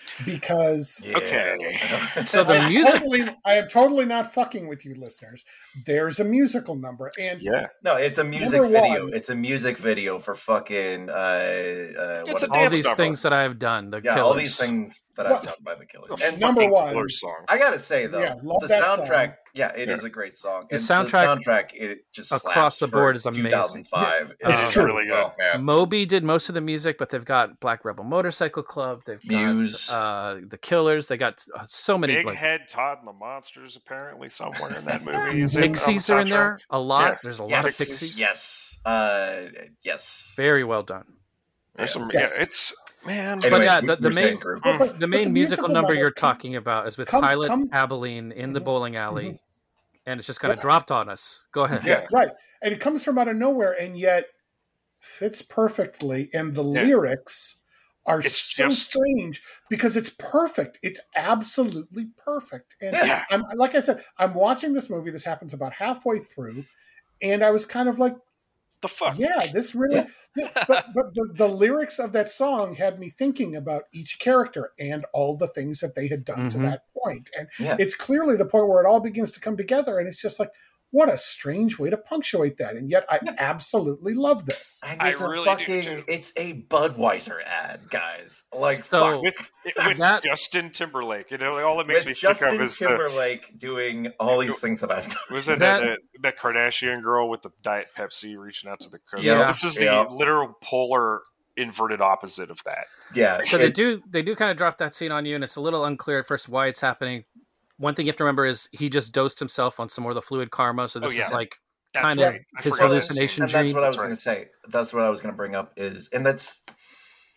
Because Yeah. Okay. So the I am music- totally, I am totally not fucking with you, listeners. There's a musical number, and yeah. No, it's a music Number video. one. It's a music video for fucking. Uh, uh, It's what a is all dance these number. things that I've done. The Yeah, Killers. all these things that Well, I've done by the Killers. The And Number fucking one. Killer song. I gotta say though, Yeah, love the that soundtrack, song. yeah, it is Yeah. a great song. The And soundtrack the soundtrack, it just across slaps the for board is amazing. two thousand five. Yeah, it's It's true. really good. well, yeah. Moby did most of the music, but they've got Black Rebel Motorcycle Club. They've got Muse. uh, the Killers. They got uh, so many. Big like, Head Todd and the Monsters apparently somewhere in that movie. Is in on the Pixies are in soundtrack. there a lot. Yeah. There's a lot Yes, of Pixies. yes, uh, yes. Very well done. There's some, Yes. yeah, it's man. But Anyways, yeah, we- the- we the were saying main- group. Mm. But- The but main musical number you're come- talking about is with come- Pilot come- Abilene in the Mhm. bowling alley, Mhm. and it's just kind of Yeah. dropped on us. Go ahead. Yeah. right, and it comes from out of nowhere, and yet fits perfectly. And the Yeah. lyrics are It's so just- strange because it's perfect. It's absolutely perfect. And Yeah. I'm like I said, I'm watching this movie. This happens about halfway through, and I was kind of like, The fuck. yeah, this really. But but the, the lyrics of that song had me thinking about each character and all the things that they had done to Mhm. that point. And Yeah. it's clearly the point where it all begins to come together, and it's just like, what a strange way to punctuate that. And yet I absolutely love this. And I it's a really do, fucking, too. it's a Budweiser ad, guys. Like, So- fuck. With with That- Justin Timberlake, you know, like, all it makes With me Justin think of is the Timberlake doing all these things that I've done. was it That- that, that that Kardashian girl with the Diet Pepsi reaching out to the crowd? Yeah. This is the Yeah. literal polar inverted opposite of that. Yeah. So they it- do they do kind of drop that scene on you, and it's a little unclear at first why it's happening. One thing you have to remember is he just dosed himself on some more of the fluid karma, so this Oh, yeah. is like That's kind right. of I his forgot that hallucination and that's dream. what I was That's going to say. That's what I was going to bring up is, and that's,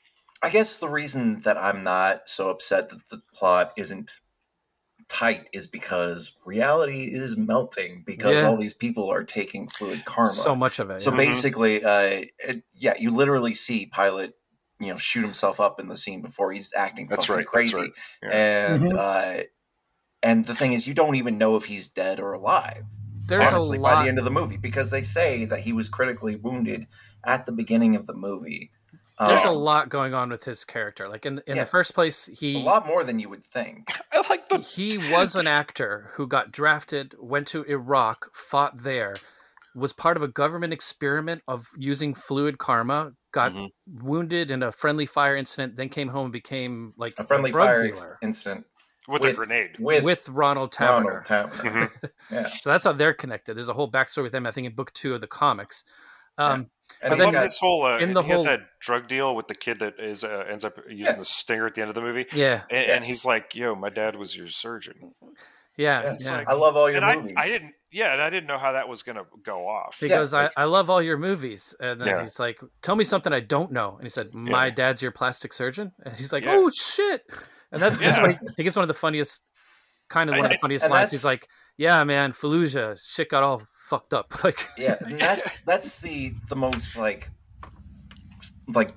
I guess the reason that I'm not so upset that the plot isn't tight is because reality is melting because Yeah. all these people are taking fluid karma. So much of it. So yeah. basically, uh, it, yeah, you literally see Pilot, you know, shoot himself up in the scene before he's acting That's fucking right, that's crazy. right. Yeah. And Mhm. uh, and the thing is, you don't even know if he's dead or alive. There's honestly, a by lot. the end of the movie, because they say that he was critically wounded at the beginning of the movie. There's a Um, lot going on with his character. Like in in Yeah. the first place, a he lot more than you would think. I like the he was an actor who got drafted, went to Iraq, fought there, was part of a government experiment of using fluid karma, got Mhm. wounded in a friendly fire incident, then came home and became like A friendly drug fire dealer incident with, a grenade. with, with Ronald Taverner. Ronald Taverner. Mhm. Yeah, So that's how they're connected. There's a whole backstory with them, I think, in book two of the comics. Um, and I then love he's got- this whole. Uh, in the he has whole- that drug deal with the kid that is uh, ends up using Yeah. the stinger at the end of the movie, yeah, and, Yeah. and he's like, "Yo, my dad was your surgeon," yeah, Yes. yeah. like- I love all your and movies. I, I didn't. Yeah, and I didn't know how that was gonna go off. He Yeah, goes, like- I, I love all your movies. And then Yeah. he's like, tell me something I don't know. And he said, my Yeah. dad's your plastic surgeon. And he's like, Yeah. oh, shit. And that's, this is Yeah. when he, he gets one of the funniest, kind of one of the I- funniest and lines. He's that's- like, yeah, man, Fallujah, shit got all fucked up. Like, Yeah, and that's that's the the most like like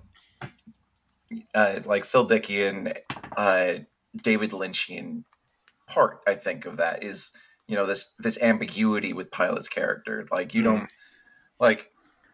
uh, like Phil Dickian, uh, David Lynchian part. I think of that is you know this this ambiguity with Pilot's character. Like you don't like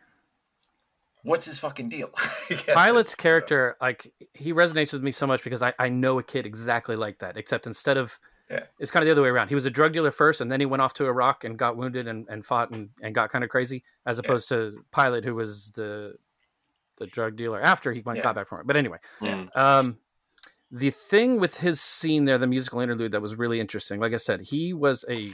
what's his fucking deal. Yeah, Pilot's it's- character, like, he resonates with me so much because I, I know a kid exactly like that, except instead of, Yeah. it's kind of the other way around. He was a drug dealer first, and then he went off to Iraq and got wounded and, and fought and, and got kind of crazy, as opposed to Pilot, who was the the drug dealer after he went Yeah. got back from it. But anyway, Mm. um, the thing with his scene there, the musical interlude, that was really interesting. Like I said, he was a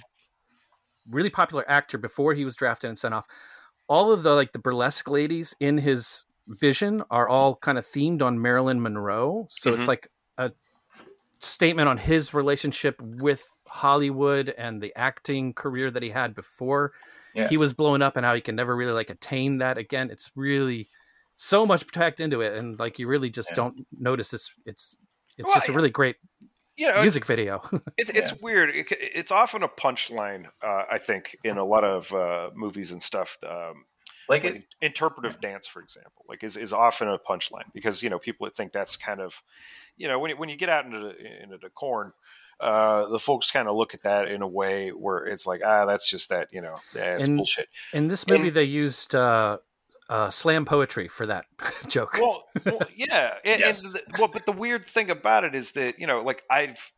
really popular actor before he was drafted and sent off. All of the like the burlesque ladies in his vision are all kind of themed on Marilyn Monroe. So it's Mhm. like a statement on his relationship with Hollywood and the acting career that he had before Yeah. he was blowing up and how he can never really like attain that again. It's really so much packed into it. And like, you really just Yeah. don't notice this. It's, it's Well, just a really great You know, music video. It's it's weird. It, it's often a punchline, uh, I think, in a lot of uh, movies and stuff. Um, like like it. interpretive dance, for example, like is, is often a punchline because you know people think that's kind of, you know, when you, when you get out into the, into the corn, uh, the folks kind of look at that in a way where it's like, ah, that's just that, you know, yeah, it's And- bullshit. In this movie, And- they used uh, uh, slam poetry for that joke. Well, well yeah, and, Yes. and the, well, but the weird thing about it is that you know, like I've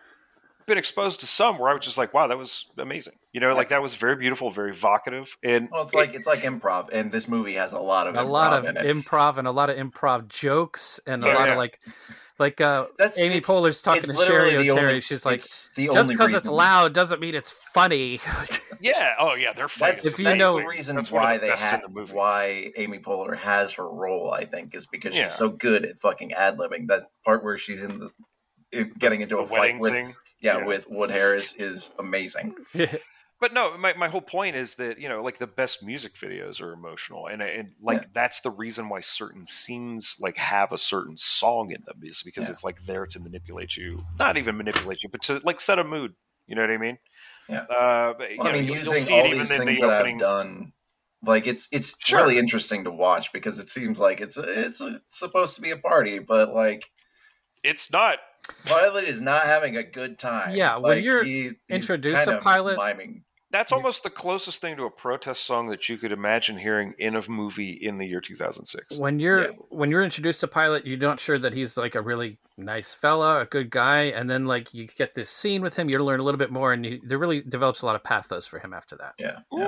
been exposed to some where I was just like, wow, that was amazing. You know, like that was very beautiful, very evocative, and Well, it's like it's like improv, and this movie has a lot of a improv lot of in it. improv and a lot of improv jokes and a Yeah, lot yeah. of like, like uh, That's Amy it's- Poehler's talking it's to literally Sherry the O'Terry. only- She's like, it's the just only because it's reason- loud doesn't mean it's funny. yeah, oh yeah, they're fighting. That's, If you that's know- the reason That's one of why the they best in have the movie. why Amy Poehler has her role. I think is because Yeah. she's so good at fucking ad libbing. That part where she's in the it- getting into the a fight wedding with thing. yeah, Yeah. with Wood Harris is amazing. But no, my, my whole point is that you know, like the best music videos are emotional, and and like Yeah. that's the reason why certain scenes like have a certain song in them is because Yeah. it's like there to manipulate you, not even manipulate you, but to like set a mood. You know what I mean? Yeah. Uh, but, you Well, I know, mean, you'll- you'll using see it all even these in things the that opening. I've done, like it's it's Sure. really interesting to watch because it seems like it's it's, it's supposed to be a party, but like It's not. Pilot is not having a good time. Yeah, when Like, you're he- he's introduced kind to of Pilot- miming. That's almost the closest thing to a protest song that you could imagine hearing in a movie in the year two thousand six. when you're Yeah. when you're introduced to Pilot, you're not sure that he's like a really nice fella, a good guy, and then like you get this scene with him, you learn a little bit more, and you, there really develops a lot of pathos for him after that. Yeah, yeah.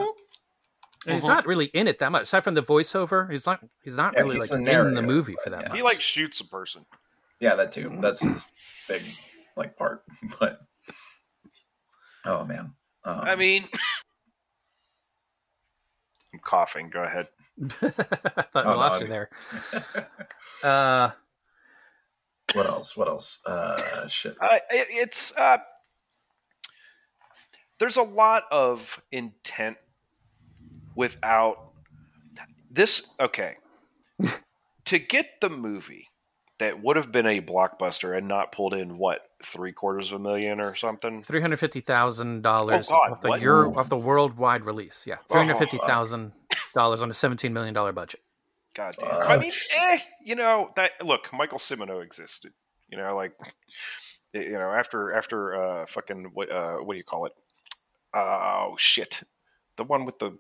And he's Mhm. not really in it that much, aside from the voiceover. He's not he's not Yeah, really he's like the in the narrator, movie for but that yeah. much. He like shoots a person. Yeah, that too. That's his big like part. But oh man, um, I mean, I'm coughing. Go ahead. I thought I Oh, no, lost I you mean- there. Uh, what else? What else? Uh, shit. Uh, it, it's uh, there's a lot of intent without this. Okay, to get the movie that would have been a blockbuster and not pulled in what three quarters of a million or something. Three hundred fifty thousand dollars Oh, God, off the what? Euro, off the worldwide release. Yeah, Oh, three hundred fifty thousand dollars on a seventeen million dollar budget. God damn. Uh, I mean, eh, you know that. Look, Michael Cimino existed. You know, like, you know, after after uh, fucking what uh, what do you call it? Oh shit, the one with the.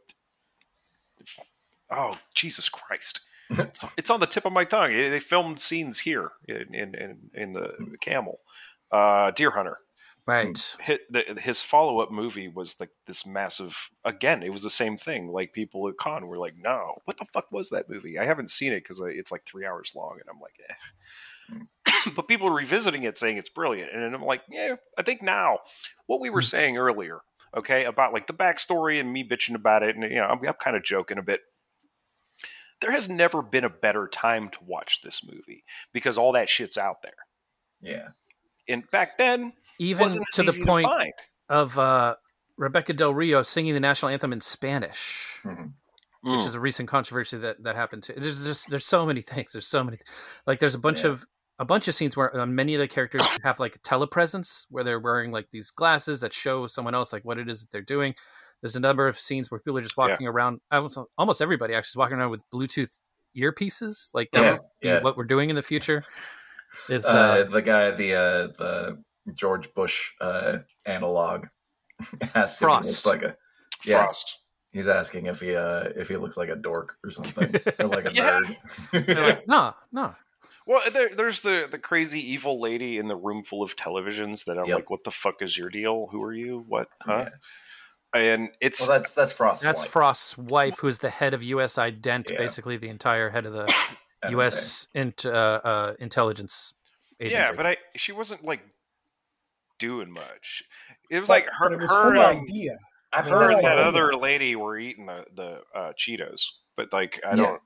Oh Jesus Christ! It's, it's on the tip of my tongue. They filmed scenes here in in in, in the Camel, uh, Deer Hunter. Right. His, the, his follow-up movie was like this massive. Again, it was the same thing. Like people at Con were like, "No, what the fuck was that movie?" I haven't seen it because it's like three hours long, and I'm like, "Eh." But people are revisiting it, saying it's brilliant, and I'm like, "Yeah, I think now what we were saying earlier, okay, about like the backstory and me bitching about it, and you know, I'm, I'm kind of joking a bit." There has never been a better time to watch this movie because all that shit's out there. Yeah. And back then, Even wasn't to as the easy point to find. of uh, Rebecca Del Rio singing the national anthem in Spanish, Mhm. which Mm. is a recent controversy that, that happened too. There's just there's so many things. There's so many, like there's a bunch Yeah. of a bunch of scenes where uh, many of the characters have like telepresence, where they're wearing like these glasses that show someone else like what it is that they're doing. There's a number of scenes where people are just walking around. Almost, almost everybody actually is walking around with Bluetooth earpieces, like that Yeah, will be yeah. what we're doing in the future. Is Uh, uh, the guy, the uh, the George Bush uh, analog, asks if he Frost. looks like a yeah. Frost. He's asking if he uh, if he looks like a dork or something, or like a Yeah. nerd. they're like, no, no. Well, there, there's the, the crazy evil lady in the room full of televisions that I'm Yep. like, what the fuck is your deal? Who are you? What? Huh? Yeah. And it's Well, that's that's Frost's That's wife. Frost's wife, who is the head of U S Ident, Yeah. basically the entire head of the N S A. U S int, uh, uh, intelligence agency. yeah, but I she wasn't like doing much. It was But- like her but it was her, her um, idea. I mean, her that's and that like- other lady were eating the the uh, Cheetos, but like I Yeah. don't.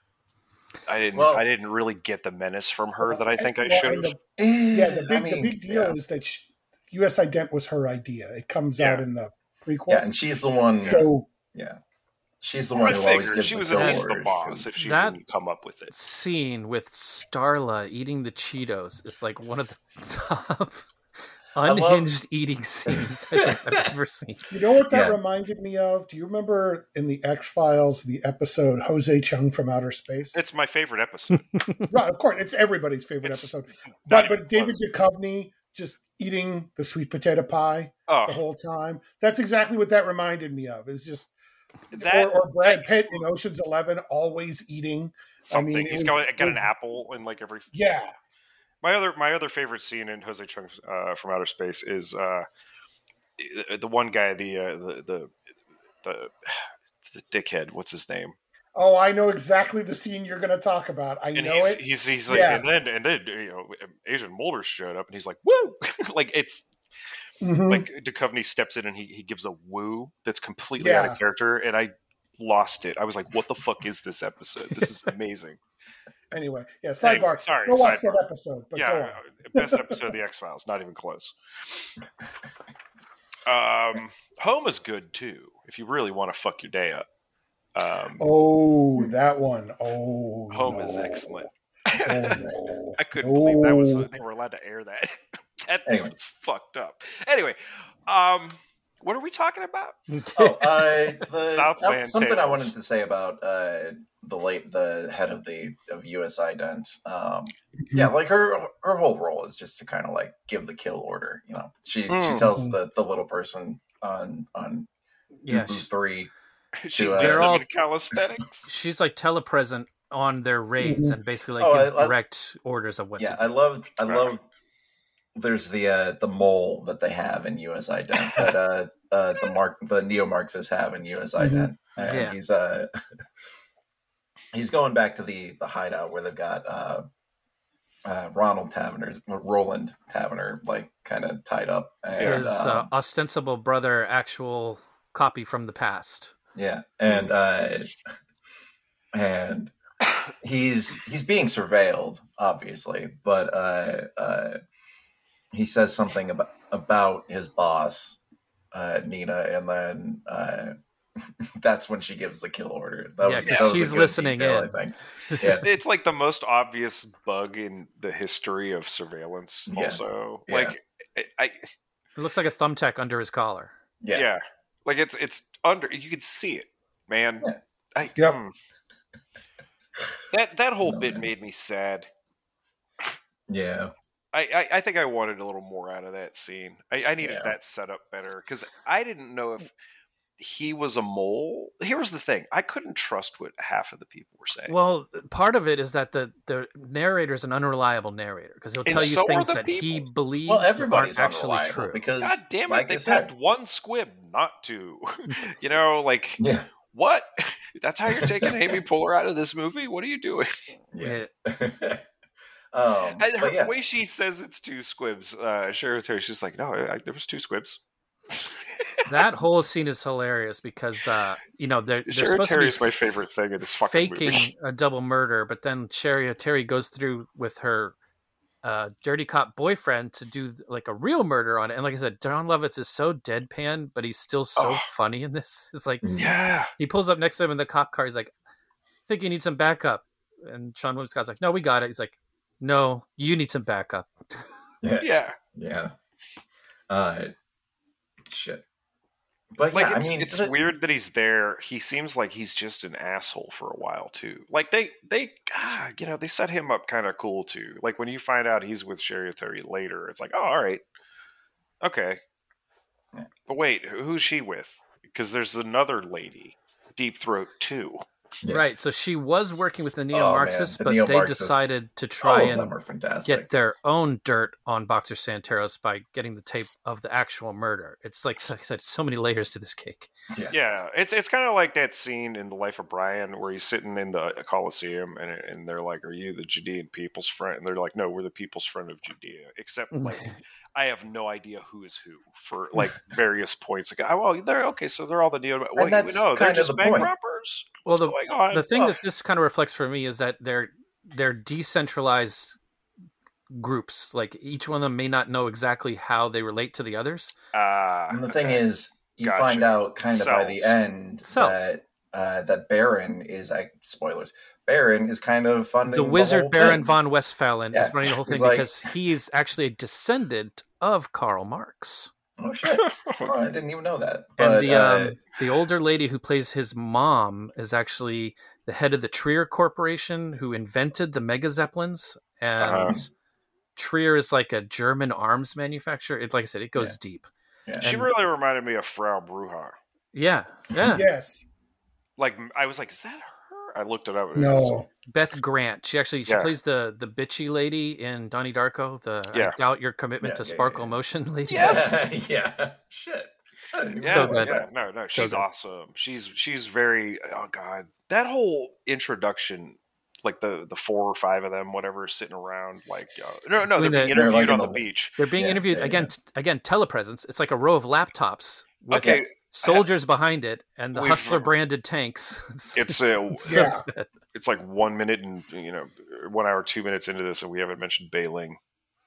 I didn't. Well- I didn't really get the menace from her that I think I Well, should and have. the- Eh, Yeah, the big I mean, the big deal yeah. is that she, U S Ident was her idea. It comes Yeah. out in the prequels. Yeah, and she's the one. so Yeah, she's the I one who always figured gives she the was kill at least the orders. boss if she That- didn't come up with it. Scene with Starla eating the Cheetos is like one of the top love- unhinged eating scenes I think I've ever seen. you know what that Yeah. reminded me of? Do you remember in the X Files the episode Jose Chung from Outer Space? It's my favorite episode. Right, of course, it's everybody's favorite It's episode. not But even but David close. Duchovny just eating the sweet potato pie the Oh, whole time. That's exactly what that reminded me of. Is just that or, or Brad Pitt in Ocean's Eleven always eating. something. I mean, He's it got, was- got it an was- apple in like every. Yeah, My other my other favorite scene in Jose Chung uh, from Outer Space is uh, the one guy, the uh, the the the the dickhead. What's his name? Oh, I know exactly the scene you're going to talk about. I And know he's, it. he's he's like, Yeah. and then and then you know, Asian Mulder showed up, and he's like, "Woo!" Like it's Mhm. like Duchovny steps in and he, he gives a woo that's completely out Yeah. of character, and I lost it. I was like, "What the fuck is this episode? This is amazing." Anyway, yeah. Sidebar. Anyway, sorry, Go watch sidebar. that episode. But go Yeah, on. best episode of the X Files. Not even close. Um, Home is good too. If you really want to fuck your day up, um, Oh, that one. Oh, Home no. is excellent. Oh, no. I couldn't believe that was No. they were allowed to air that. that Anyway. was fucked up. Anyway, um, what are we talking about? Oh, uh, the, Southland uh, something I Tales. wanted to say about uh, the late the head of the of U S Ident. Um, yeah, like her her whole role is just to kind of like give the kill order. You know, she she Mm. tells the, the little person on on Yeah, Ubu she- three. She uh, leads They're them all- in calisthenics. she's like telepresent on their raids Mhm. and basically like Oh, gives I- I- direct orders of what Yeah, to I do. loved I Right. love. There's the uh, the mole that they have in U S Ident that uh, uh, the mark the neo Marxists have in U S Ident, and Yeah. he's uh he's going back to the the hideout where they've got uh, uh, Ronald Tavener, Roland Tavener, like kind of tied up, and His uh, um, ostensible brother, actual copy from the past. yeah, and uh, and he's he's being surveilled, obviously, but uh, uh, he says something about about his boss, uh, Nina, and then uh, that's when she gives the kill order. That Yeah, was, 'cause that was a she's good listening detail, in. I think. Yeah. It's like the most obvious bug in the history of surveillance. Yeah. Also, Yeah. like I, I It looks like a thumbtack under his collar. yeah. Yeah. like it's it's under. You can see it, man. Yeah. I, Yep. mm. That that whole No, bit man. made me sad. Yeah. I, I, I think I wanted a little more out of that scene. I, I needed Yeah. that set up better because I didn't know if he was a mole. Here was the thing: I couldn't trust what half of the people were saying. Well, part of it is that the, the narrator is an unreliable narrator because he'll And tell you so are things the that he people. believes Well, everybody's aren't actually unreliable true. because, God damn it! like they I said, packed one squib, not two. You know, like yeah, what? That's how you're taking Amy Poehler out of this movie? What are you doing? yeah. Yeah. um, And her, but yeah, the way she says it's two squibs, uh, Cheryl Terry, she's like, no, I, there was two squibs. That whole scene is hilarious because uh, you know they're, they're Cheryl supposed Terry to is be my favorite thing in this fucking faking movie. a double murder, but then Sherry Terry goes through with her uh, dirty cop boyfriend to do like a real murder on it. And like I said, John Lovitz is so deadpan, but he's still so Oh. funny in this. It's like Yeah. he pulls up next to him in the cop car. He's like, "I think you need some backup." And Sean William Scott's like, "No, we got it." He's like, "No, you need some backup." yeah, Yeah. yeah. Uh, shit. But Like yeah, it's, I mean, it's the- weird that he's there. He seems like he's just an asshole for a while too. Like they they ah, you know, they set him up kind of cool too. Like when you find out he's with Sherry Terry later, it's like, "Oh, all right. Okay." Yeah. But wait, who- who's she with? Because there's another lady, Deep Throat two. Yeah. Right. So she was working with the Oh, neo-Marxists, man, the but neo-Marxists, they decided to all try of and them are fantastic. get their own dirt on Boxer Santeros by getting the tape of the actual murder. It's like, like I said, so many layers to this cake. yeah. Yeah, it's it's kind of like that scene in The Life of Brian where he's sitting in the Coliseum and and they're like, "Are you the Judean people's friend?" And they're like, "No, we're the people's friend of Judea." Except like, I have no idea who is who for like various points. Like, oh, well, they're okay, so they're all the neo. Well, that's no, they're kind of just the bank point. robbers. Well, What's the, going on? the thing Oh. that this kind of reflects for me is that they're they're decentralized groups. Like each one of them may not know exactly how they relate to the others. Ah, And the thing okay. is, you Gotcha. find out kind of by the Cells. end Cells. that uh, that Baron is I spoilers. Baron is kind of funding The wizard whole Baron thing. von Westphalen Yeah. is running the whole He's thing like- because he is actually a descendant of Karl Marx. Oh shit! Oh, I didn't even know that. And But the uh, um, the older lady who plays his mom is actually the head of the Trier Corporation, who invented the Mega Zeppelins. And Uh-huh. Trier is like a German arms manufacturer. It, like I said, it goes Yeah. deep. yeah. She and- really reminded me of Frau Bruhar. Yeah, yeah. Yes. Like I was like, is that her? I looked it up. It was- No. Beth Grant. She actually she Yeah. plays the the bitchy lady in Donnie Darko. The Yeah. I doubt your commitment Yeah, to yeah, Sparkle yeah. Motion lady. Yes! yeah. Shit. I didn't even Yeah, So know good. yeah, no, no, So she's good. awesome. She's she's very. Oh god, that whole introduction, like the the four or five of them, whatever, sitting around, like uh, no, no, I they're mean, being they're interviewed like on in the the- beach. They're being Yeah, interviewed yeah, again. yeah. t- Again, telepresence. It's like a row of laptops with Okay, soldiers behind it and the We've- Hustler branded tanks. it's uh, so Yeah. good. it's like one minute and you know one hour, two minutes into this, and we haven't mentioned Bailing.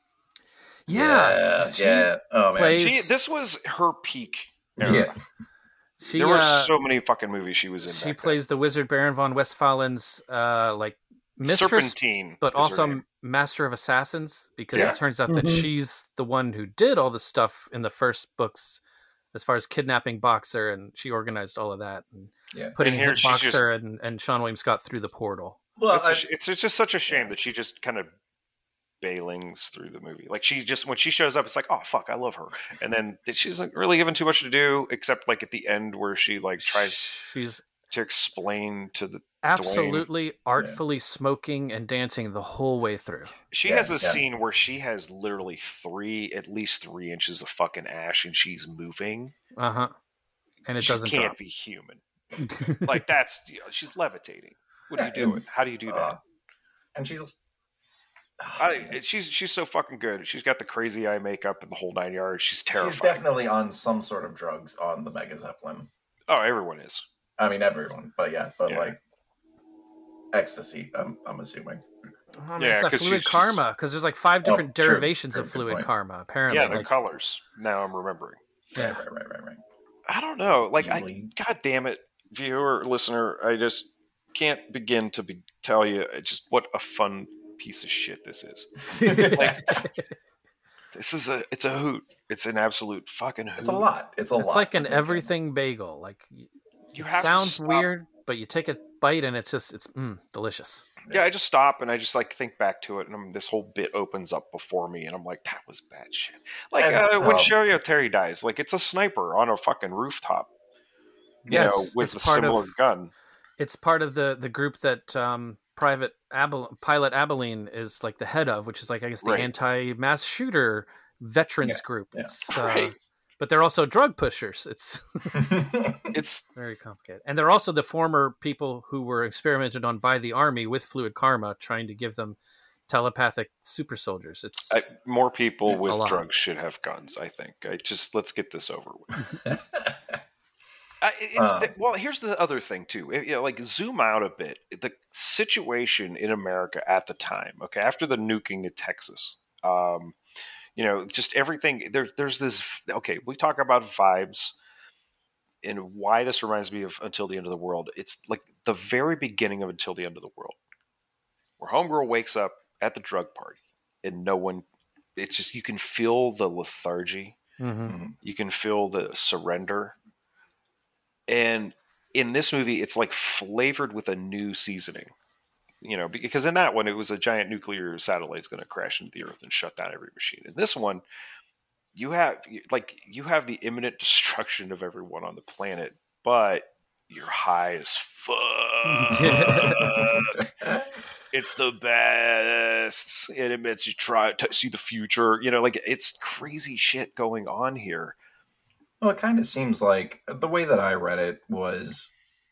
Yeah, Yeah. she yeah. Oh man. plays- She this was her peak. Era. Yeah. She there were uh, so many fucking movies she was in. she back plays the wizard Baron von Westphalen's uh, like then. mistress, Serpentine, but is her also name. master of assassins because Yeah. it turns out that Mhm. she's the one who did all the stuff in the first books as far as kidnapping Boxer, and she organized all of that and Yeah. putting And here hit she's Boxer and, and Sean William Scott through the portal. Well, it's, a I- sh- it's it's just such a shame that she just kind of bailings through the movie. Like she just when she shows up, it's like, oh fuck, I love her. And then she isn't really given too much to do except like at the end where she like tries She's to explain to the. absolutely artfully smoking and dancing the whole way through. She Yeah, has a yeah. scene where she has literally three, at least three inches of fucking ash, and she's moving. Uh huh. And it she doesn't can't drop. be human. Like that's you know, she's levitating. What are you Yeah, doing? How do you do that? uh, and she's. I, she's she's so fucking good. She's got the crazy eye makeup and the whole nine yards. She's terrifying. She's definitely on some sort of drugs on the Mega Zeppelin. Oh, everyone is. I mean, everyone, but yeah, but Yeah. like ecstasy. I'm, I'm assuming. Oh, man, Yeah, it's that 'cause fluid she's- karma because there's like five Oh, different true, derivations true, of good fluid point. karma. Apparently, Yeah, the like, colors. Now I'm remembering. Yeah. Right, right, right, right, right. I don't know. Like, I, Easily. God damn it, viewer, listener, I just can't begin to be, tell you just what a fun piece of shit this is. Like, this is a, it's a hoot. It's an absolute fucking hoot. It's a lot. It's a It's lot. like an to take in. everything bagel. Like You it have to sounds stop. weird, but you take a bite and it's just it's mm, delicious. Yeah, I just stop and I just like think back to it, and I'm, this whole bit opens up before me, and I'm like, that was bad shit. Like And, uh, when um, Sherry O'Terry dies, like it's a sniper on a fucking rooftop, you Yeah, know, it's- with it's a part similar of- gun. It's part of the the group that um, Private Abel- Pilot Abilene is like the head of, which is like I guess the Right. anti-mass shooter veterans Yeah, group. yeah. It's, uh, Right. but they're also drug pushers. It's It's very complicated, and they're also the former people who were experimented on by the army with fluid karma, trying to give them telepathic super soldiers. It's I, more people Yeah, a with lot. drugs should have guns. I think. I just let's get this over with. I, it's, Um, the- well, here's the other thing too. It- you know, like zoom out a bit. The situation in America at the time, okay, after the nuking of Texas, um, you know, just everything. There, there's this. Okay, we talk about vibes and why this reminds me of Until the End of the World. It's like the very beginning of Until the End of the World, where Homegirl wakes up at the drug party and no one. It's just you can feel the lethargy. Mhm. You can feel the surrender. And in this movie, it's like flavored with a new seasoning, you know, because in that one, it was a giant nuclear satellite's going to crash into the earth and shut down every machine. In this one, you have like you have the imminent destruction of everyone on the planet, but you're high as fuck. It's the best. It admits you try to see the future. You know, like it's crazy shit going on here. Well, it kind of seems like the way that I read it was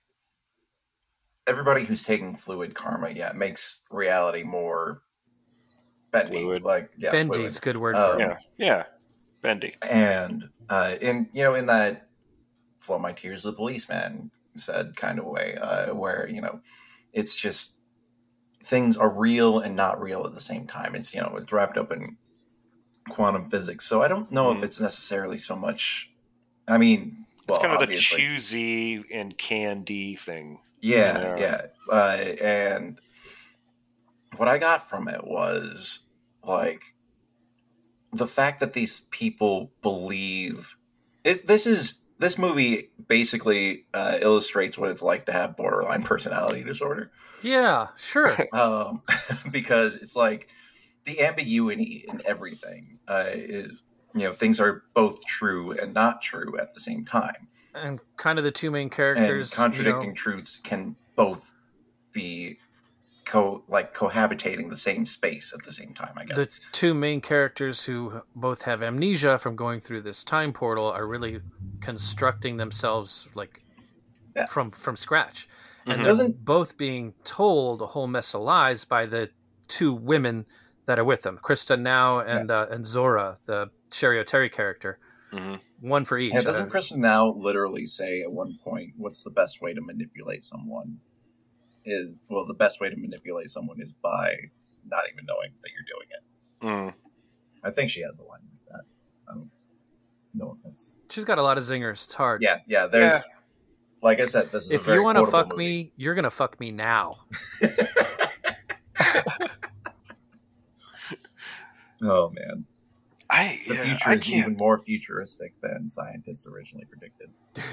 everybody who's taking fluid karma, yeah, it makes reality more bendy. Fluid. Like, yeah, Benji's fluid. a good word Um, for it. Yeah, yeah, bendy. And uh, in you know, in that "Flow My Tears, the Policeman" said kind of way, uh, where you know, it's just things are real and not real at the same time. It's you know, it's wrapped up in quantum physics. So I don't know Mhm. if it's necessarily so much. I mean, well, It's kind of the obviously- choosy and candy thing. Yeah, Yeah. yeah. Uh, and what I got from it was like the fact that these people believe it, this is this movie basically uh, illustrates what it's like to have borderline personality disorder. Yeah, sure. Um, because it's like the ambiguity in everything uh, is, you know, things are both true and not true at the same time. And kind of the two main And characters, contradicting you know, truths can both be co like cohabitating the same space at the same time, I guess. the two main characters who both have amnesia from going through this time portal are really constructing themselves like Yeah. from from scratch, and Mhm. they're Doesn't- both being told a whole mess of lies by the two women that are with them, Krista Now and uh, and Zora, the Sherry O'Terry character, Mhm. one for each. Yeah, doesn't Uh, Kristen now literally say at one point, what's the best way to manipulate someone? Is well, the best way to manipulate someone is by not even knowing that you're doing it. Mm. I think she has a line like that. Um, no offense. she's got a lot of zingers. It's hard. Yeah, yeah. There's, like I said, this is a If very you want to quotable fuck movie. me, you're gonna fuck me now. Oh man, I the yeah, future I is can't. even more futuristic than scientists originally predicted.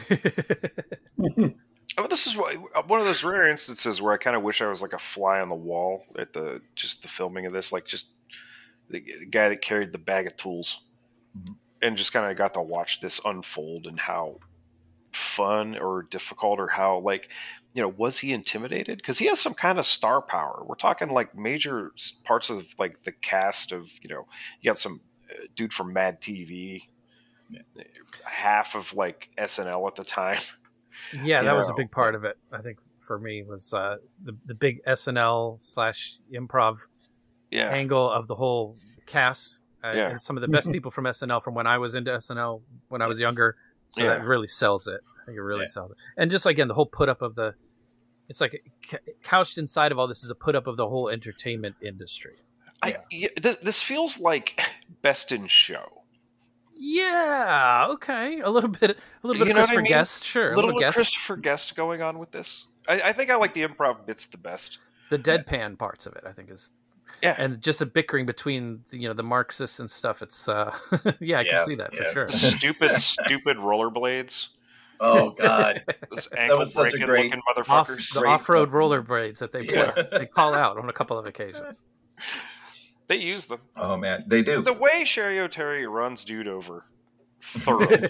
Oh, this is why- one of those rare instances where I kind of wish I was like a fly on the wall at the just the filming of this, like just the, the guy that carried the bag of tools, Mhm. and just kind of got to watch this unfold and how fun or difficult or how like you know was he intimidated because he has some kind of star power. We're talking like major s- parts of like the cast of you know you got some uh, dude from Mad T V, Yeah. half of like S N L at the time. Yeah, that was a know, big part of it. I think for me was uh, the the big S N L slash improv Yeah, angle of the whole cast. Uh, Yeah. and some of the best people from S N L from when I was into S N L when I was younger. So Yeah. that really sells it. I think it really Yeah. sells it. And just again, the whole put up of the, it's like ca- couched inside of all this is a put up of the whole entertainment industry. I, yeah, this, this feels like Best in Show. Yeah, okay, a little bit, a little bit You of know what I Christopher mean? Guest, sure, a Little little Guest. Christopher Guest going on with this. I, I think I like the improv bits the best. The deadpan parts of it, I think, is Yeah. and just a bickering between you know the Marxists and stuff. It's uh, yeah, I Yeah, can see that for yeah. sure. The stupid, stupid rollerblades. Oh God, Those ankle was such a breaking great- looking Off, motherfuckers. the Great off-road fucking- rollerblades that they Yeah. they call out on a couple of occasions. They use them. oh man, they do. The way Sherry O'Terry runs dude over, thoroughly,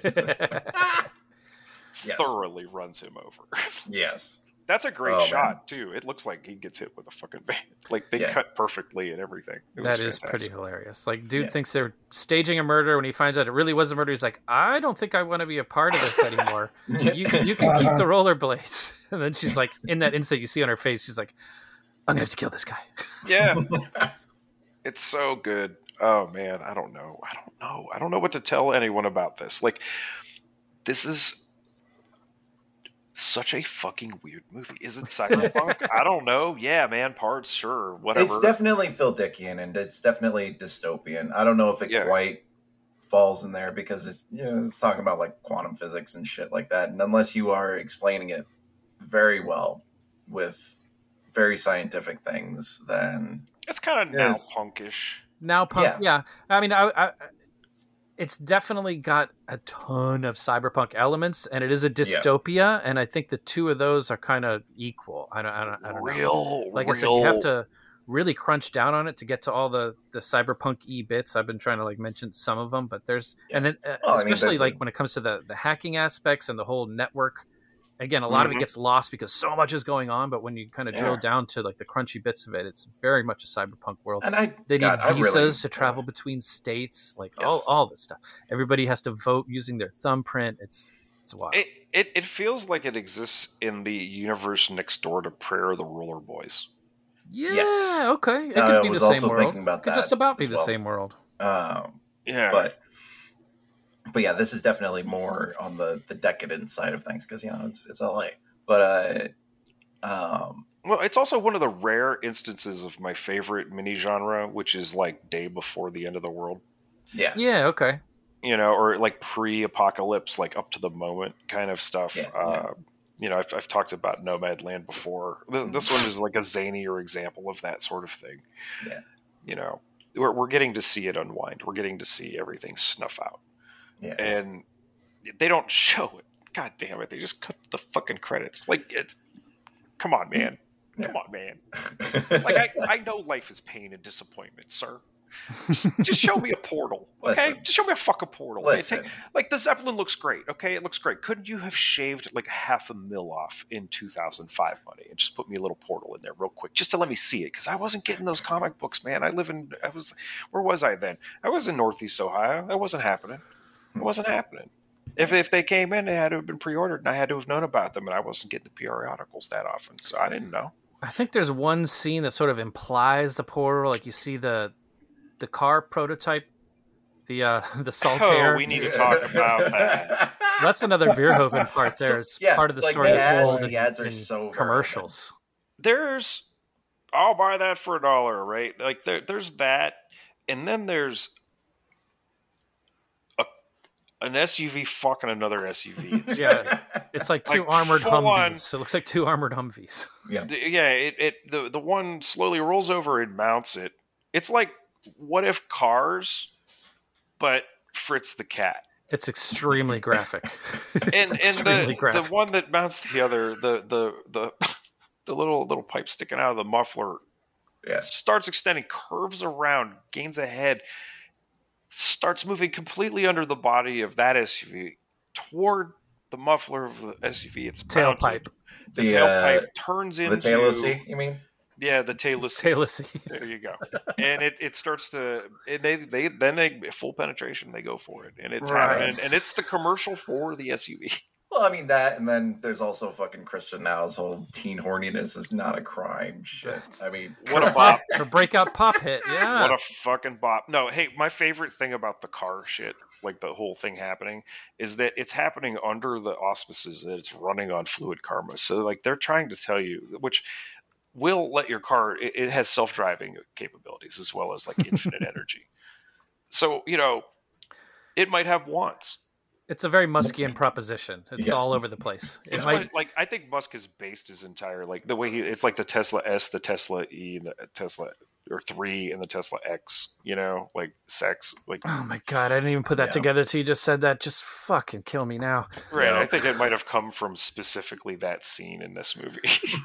Yes. thoroughly runs him over. Yes. That's a great Oh, man. shot too. It looks like he gets hit with a fucking van. Like they Yeah. cut perfectly and everything. It was That is fantastic. pretty hilarious. Like, dude Yeah. thinks they're staging a murder. When he finds out it really was a murder, he's like, "I don't think I want to be a part of this anymore. you you can keep the rollerblades." And then she's like, in that instant, you see on her face, she's like, "I'm gonna have to kill this guy." Yeah. It's so good. Oh man, I don't know. I don't know. I don't know what to tell anyone about this. Like, this is such a fucking weird movie. Is it cyberpunk? I don't know. Yeah, man, parts, sure, whatever. It's definitely Phil Dickian and it's definitely dystopian. I don't know if it Yeah. quite falls in there because it's you know it's talking about like quantum physics and shit like that. And unless you are explaining it very well with very scientific things, then It's kind of now Yes. punkish. Now, punk, yeah. Yeah. I mean, I, I, it's definitely got a ton of cyberpunk elements, and it is a dystopia. And I think the two of those are kind of equal. I don't, I don't, I don't know. Real, Like real. I said, you have to really crunch down on it to get to all the the cyberpunk e bits. I've been trying to like mention some of them, but there's Yeah. and then uh, Well, I mean, especially there's like a- when it comes to the the hacking aspects and the whole network. Again, a lot of Mhm. it gets lost because so much is going on. But when you kind of drill Yeah. down to like the crunchy bits of it, it's very much a cyberpunk world. and I They need God, I visas really- to travel between states, like all, Yes. all this stuff. Everybody has to vote using their thumbprint. It's it's wild. It, it it feels like it exists in the universe next door to Prayer of the Roller Boys. yeah, Yes. okay. It I could be was the same also world. thinking about It could that just about be as the well. same world. Um, Yeah, but but yeah, this is definitely more on the the decadent side of things because you know it's it's L A. But uh, um, well, it's also one of the rare instances of my favorite mini genre, which is like day before the end of the world. yeah, Yeah, okay. You know, or like pre-apocalypse, like up to the moment kind of stuff. Yeah, uh, yeah. You know, I've, I've talked about Nomadland before. This, this one is like a zanier example of that sort of thing. Yeah. You know, we're, we're getting to see it unwind. We're getting to see everything snuff out. yeah. And they don't show it. God damn it! They just cut the fucking credits. Like it's, come on, man. Come on, man. Like I, I know life is pain and disappointment, sir. Just, just show me a portal, okay? Listen. Just show me a fucking portal. Okay? Listen. Take- like the Zeppelin looks great, okay? It looks great. Couldn't you have shaved like half a mil off in two thousand five money and just put me a little portal in there real quick, just to let me see it? Because I wasn't getting those comic books, man. I live in, I was, where was I then? I was in Northeast Ohio. That wasn't happening. It wasn't happening. If if they came in, they had to have been pre-ordered, and I had to have known about them, and I wasn't getting the periodicals that often, so I didn't know. I think there's one scene that sort of implies the portal. Like you see the the car prototype, the uh, the Saltaire. Oh, we need to talk about that. That's another Verhoeven part. There, it's Yeah, part of the like story the that's ads- told the in, ads are in so Verhoeven. commercials. There's, I'll buy that for a dollar, right? Like there, there's that, and then there's a an S U V fucking another S U V. It's, Yeah, it's like two Like, armored full on- Humvees. It looks like two armored Humvees. yeah. the- yeah, it, it the the one slowly rolls over and mounts it. It's like what if Cars, but Fritz the cat. It's extremely graphic. and it's and extremely the, graphic. the one that mounts the other the the the the little little pipe sticking out of the muffler Yeah. starts extending, curves around, gains a head, starts moving completely under the body of that S U V toward the muffler of the S U V. It's Tailpipe. mounted. The, The, tailpipe uh, turns into The tail seat, you mean? yeah, the tail seat. Taylor C. There you go. And it, it starts to and they they then they full penetration they go for it and it's Right. happening and it's the commercial for the S U V. Well, I mean that, and then there's also fucking Christian Now's whole teen horniness is not a crime shit. I mean, What a bop! Her breakout pop hit. Yeah. What a fucking bop! No, hey, my favorite thing about the car shit, like the whole thing happening, is that it's happening under the auspices that it's running on fluid karma. So, like, they're trying to tell you, which will let your car. It, it has self-driving capabilities as well as like infinite energy. So, you know, It might have wants. It's a very Muskian proposition. It's Yeah. all over the place. It It's might, what, like I think Musk is based his entire like the way he it's like the Tesla S, the Tesla E, and the Tesla or three, and the Tesla X. You know, like sex. Like oh my god, I didn't even put that Yeah. together till you just said that. Just fucking kill me now. right. Yeah. I think it might have come from specifically that scene in this movie.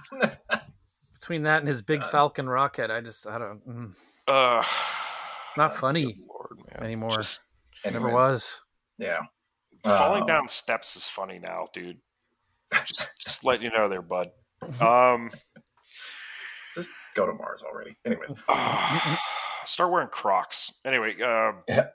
Between that and his big Falcon rocket, I just I don't. Mm, uh, not funny Lord, man. anymore. Just Never Anyways, was. Yeah. falling Um, down steps is funny now, dude. Just just letting you know there, bud. Um, Just go to Mars already. Anyways. start wearing Crocs. Anyway, um, Yeah.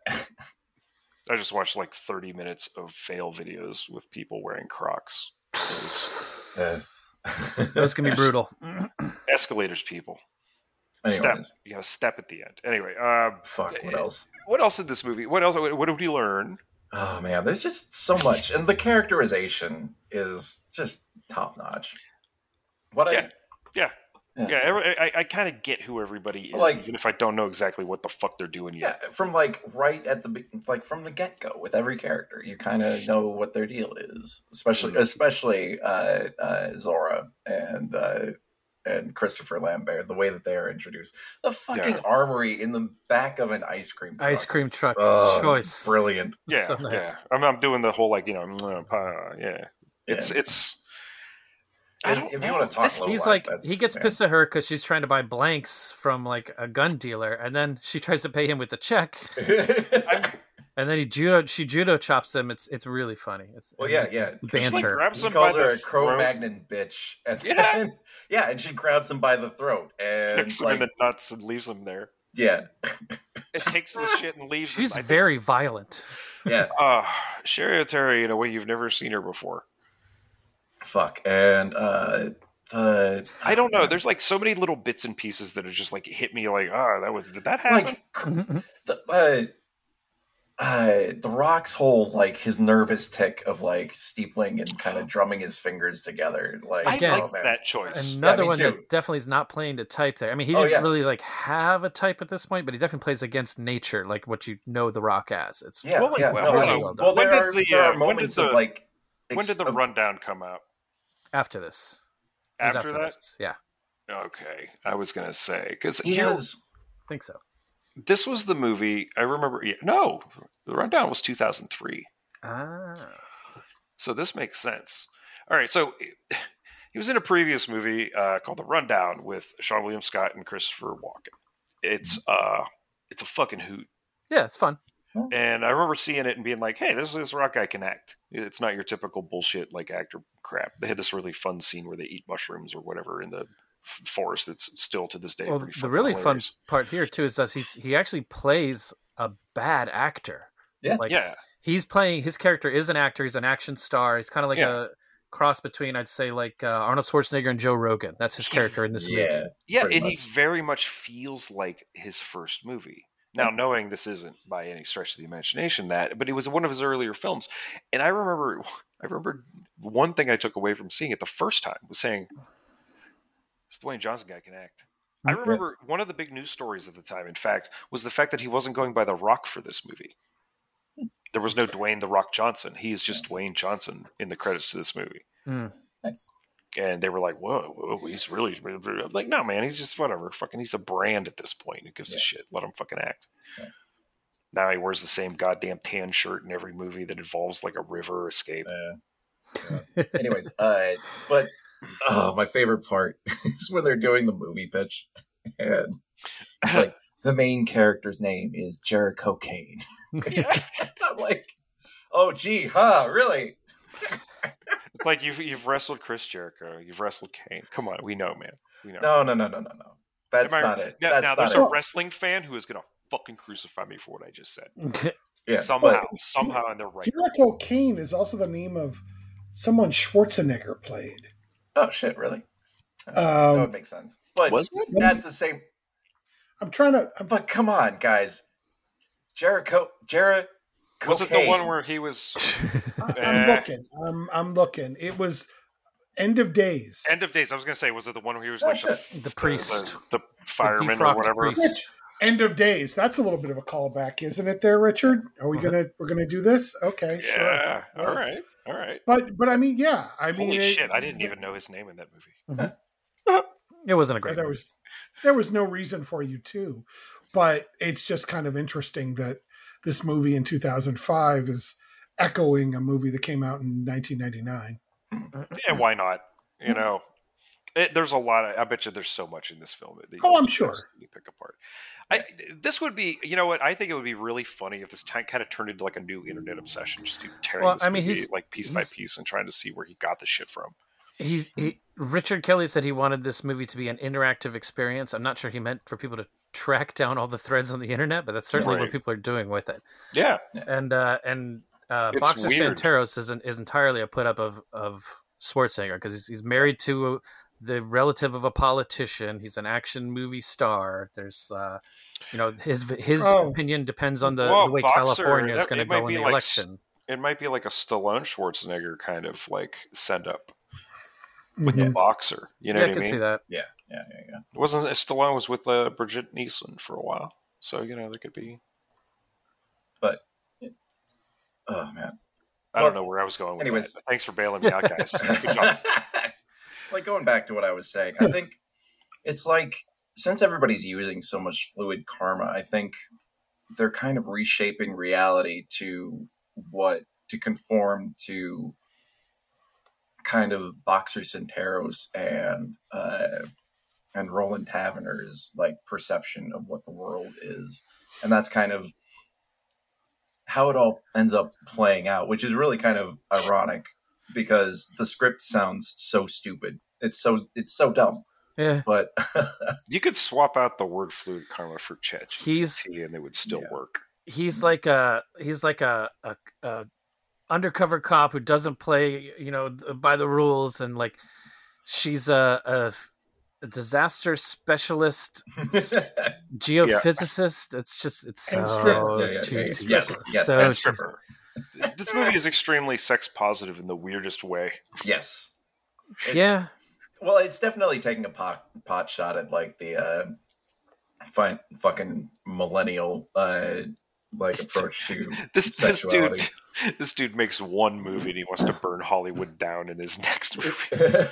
I just watched like thirty minutes of fail videos with people wearing Crocs. Uh, Those can be brutal. Escalators, people. Step. Anyways. You got to step at the end. Anyway, um, Fuck, what else? what else in this movie? What else? What, what did we learn? Oh man, there's just so much, and the characterization is just top notch. What Yeah. I Yeah. Yeah. Yeah, every, I, I kind of get who everybody is, Like- even if I don't know exactly what the fuck they're doing yeah, yet. from like right at the be- like from the get go with every character, you kind of know what their deal is, especially especially uh, uh, Zora and uh, and Christopher Lambert, the way that they are introduced. The fucking Yeah. armory in the back of an ice cream truck. Ice cream is, truck uh, choice. brilliant. Yeah, So nice. yeah. I'm, I'm doing the whole like you know, mm, uh, yeah. It's Yeah. it's. I If, don't if know. you want to talk This- low He's life, like that's- he gets yeah. pissed at her because she's trying to buy blanks from like a gun dealer, and then she tries to pay him with a check, and then he judo she judo chops him. It's it's really funny. It's Well, it's yeah, just yeah. She, like, banter. grabs He him calls by her the a Cro throat, Magnon bitch. And Yeah. then, yeah, and she grabs him by the throat. And kicks him like, in the nuts, and leaves him there. yeah, It takes the shit and leaves She's him. I think- very violent. yeah. Uh, Sherry O'Terry in a way you've never seen her before. Fuck. And uh the I don't know. There's like so many little bits and pieces that are just like hit me like, oh, that was did that happen? like cr- the uh, uh the Rock's whole like his nervous tick of like steepling and kind of drumming his fingers together. Like I Again, like oh, man. that choice. Another me one too. that definitely is not playing to type there. I mean, he Oh, didn't yeah. really like have a type at this point, but he definitely plays against nature, like what you know The Rock as. It's Yeah, Well, like, yeah. well, No, hold I on. mean, Well well, When there did are the, there uh, are when did moments the- of like When did the ex- of- rundown come out? after this. It was After that? this. Yeah, Okay, I was gonna say because he has I think so. this was the movie I remember. Yeah, no, the rundown was two thousand three, Ah, so this makes sense. All right, so he was in a previous movie uh, called The Rundown with Sean William Scott and Christopher Walken. It's uh, it's a fucking hoot. yeah, it's fun. And I remember seeing it and being like, hey, this this Rock guy can act. It's not your typical bullshit like actor crap. They had this really fun scene where they eat mushrooms or whatever in the f- forest that's still to this day Well, pretty the fucking really fun hilarious. part here too is that he's he actually plays a bad actor. Yeah. like Yeah, he's playing his character is an actor. He's an action star. He's kind of like Yeah. a cross between, I'd say, like uh, Arnold Schwarzenegger and Joe Rogan. That's his He- character in this yeah. movie. yeah, Pretty and he much. very much feels like his first movie. Now, knowing this isn't by any stretch of the imagination that, but it was one of his earlier films, and I remember, I remember one thing I took away from seeing it the first time was saying, "This Dwayne Johnson guy can act." I remember one of the big news stories at the time, in fact, was the fact that he wasn't going by The Rock for this movie. There was no Dwayne The Rock Johnson. He is just Dwayne Johnson in the credits to this movie. Mm. Nice. And they were like, whoa, whoa, he's really, I'm like, no, man, he's just whatever. Fucking, he's a brand at this point. Who gives Yeah. a shit? Let him fucking act. Yeah. Now he wears the same goddamn tan shirt in every movie that involves like a river escape. Uh, yeah. Anyways, uh, but oh, my favorite part is when they're doing the movie pitch, and it's like the main character's name is Jericho Kane. Yeah. I'm like, oh, gee, huh? Really? It's like you've you've wrestled Chris Jericho, you've wrestled Kane. Come on, we know, man. We know. No, no, no, no, no, no. That's Am I- not it. Now, That's now not there's it. a wrestling fan who is gonna fucking crucify me for what I just said. Yeah, somehow, but- somehow, and they're right. Jericho Kane is also the name of someone Schwarzenegger played. oh shit, really? that would Um, make sense. But Was it? at the same. I'm trying to. I'm, But come on, guys. Jericho, Jericho. Was it the one where he was I'm Eh. looking. I'm, I'm looking. It was End of Days. End of Days? I was gonna say, was it the one where he was Oh, like the, shit. The priest. the, the fireman or defrocked whatever? priest. Which End of Days. That's a little bit of a callback, isn't it? There, Richard. Are we gonna we're gonna do this? Okay, Yeah. sure. All right. All right. But but I mean, yeah. I mean, Holy it- shit! I didn't even know his name in that movie. It wasn't a great. there movie. was there was no reason for you to, but it's just kind of interesting that this movie in two thousand five is echoing a movie that came out in nineteen ninety-nine. Yeah, why not? You know, it, there's a lot. Of, I bet you there's so much in this film that you Oh, I'm just sure. absolutely pick apart. I, this would be, you know what? I think it would be really funny if this t- kind of turned into like a new internet obsession, just tearing Well, this I mean, movie he's- like piece by he's- piece and trying to see where he got the shit from. He, he Richard Kelly said he wanted this movie to be an interactive experience. I'm not sure he meant for people to track down all the threads on the internet, but that's certainly Right. what people are doing with it. Yeah, And uh, and uh, It's Boxer weird. Santeros is an, is entirely a put up of of Schwarzenegger because he's, he's married to the relative of a politician. He's an action movie star. There's uh, you know his his Oh. opinion depends on the, Well, the way Boxer, California is that- going to it might go in be the like election. it might be like a Stallone Schwarzenegger kind of like send up with Mhm. the boxer. You know yeah, I what I can mean? see that. Yeah, yeah, yeah, yeah. Wasn't Stallone was with uh, Bridget Nielsen for a while, so you know there could be. But oh man, I Well, don't know where I was going with anyways. that. Thanks for bailing me out, guys. Good job. like going back to what I was saying, I think it's like since everybody's using so much fluid karma, I think they're kind of reshaping reality to what to conform to kind of Boxer Centeros and uh, and Roland Taverner's like perception of what the world is, and that's kind of how it all ends up playing out, which is really kind of ironic because the script sounds so stupid. It's so it's so dumb, Yeah, but You could swap out the word fluid karma for Chet he's and it would still Yeah. work. he's like a he's like a, a, a undercover cop who doesn't play you know by the rules, and like she's a, a, a disaster specialist s- geophysicist. It's just it's And so stripper. Yeah, yeah, yeah, cheesy. yes, yes, so and And cheesy. stripper. This movie is extremely sex positive in the weirdest way. yes, It's- Yeah, Well, it's definitely taking a pot pot shot at like the uh, fine fucking millennial uh, like approach to This this sexuality. dude this dude makes one movie and he wants to burn Hollywood down in his next movie.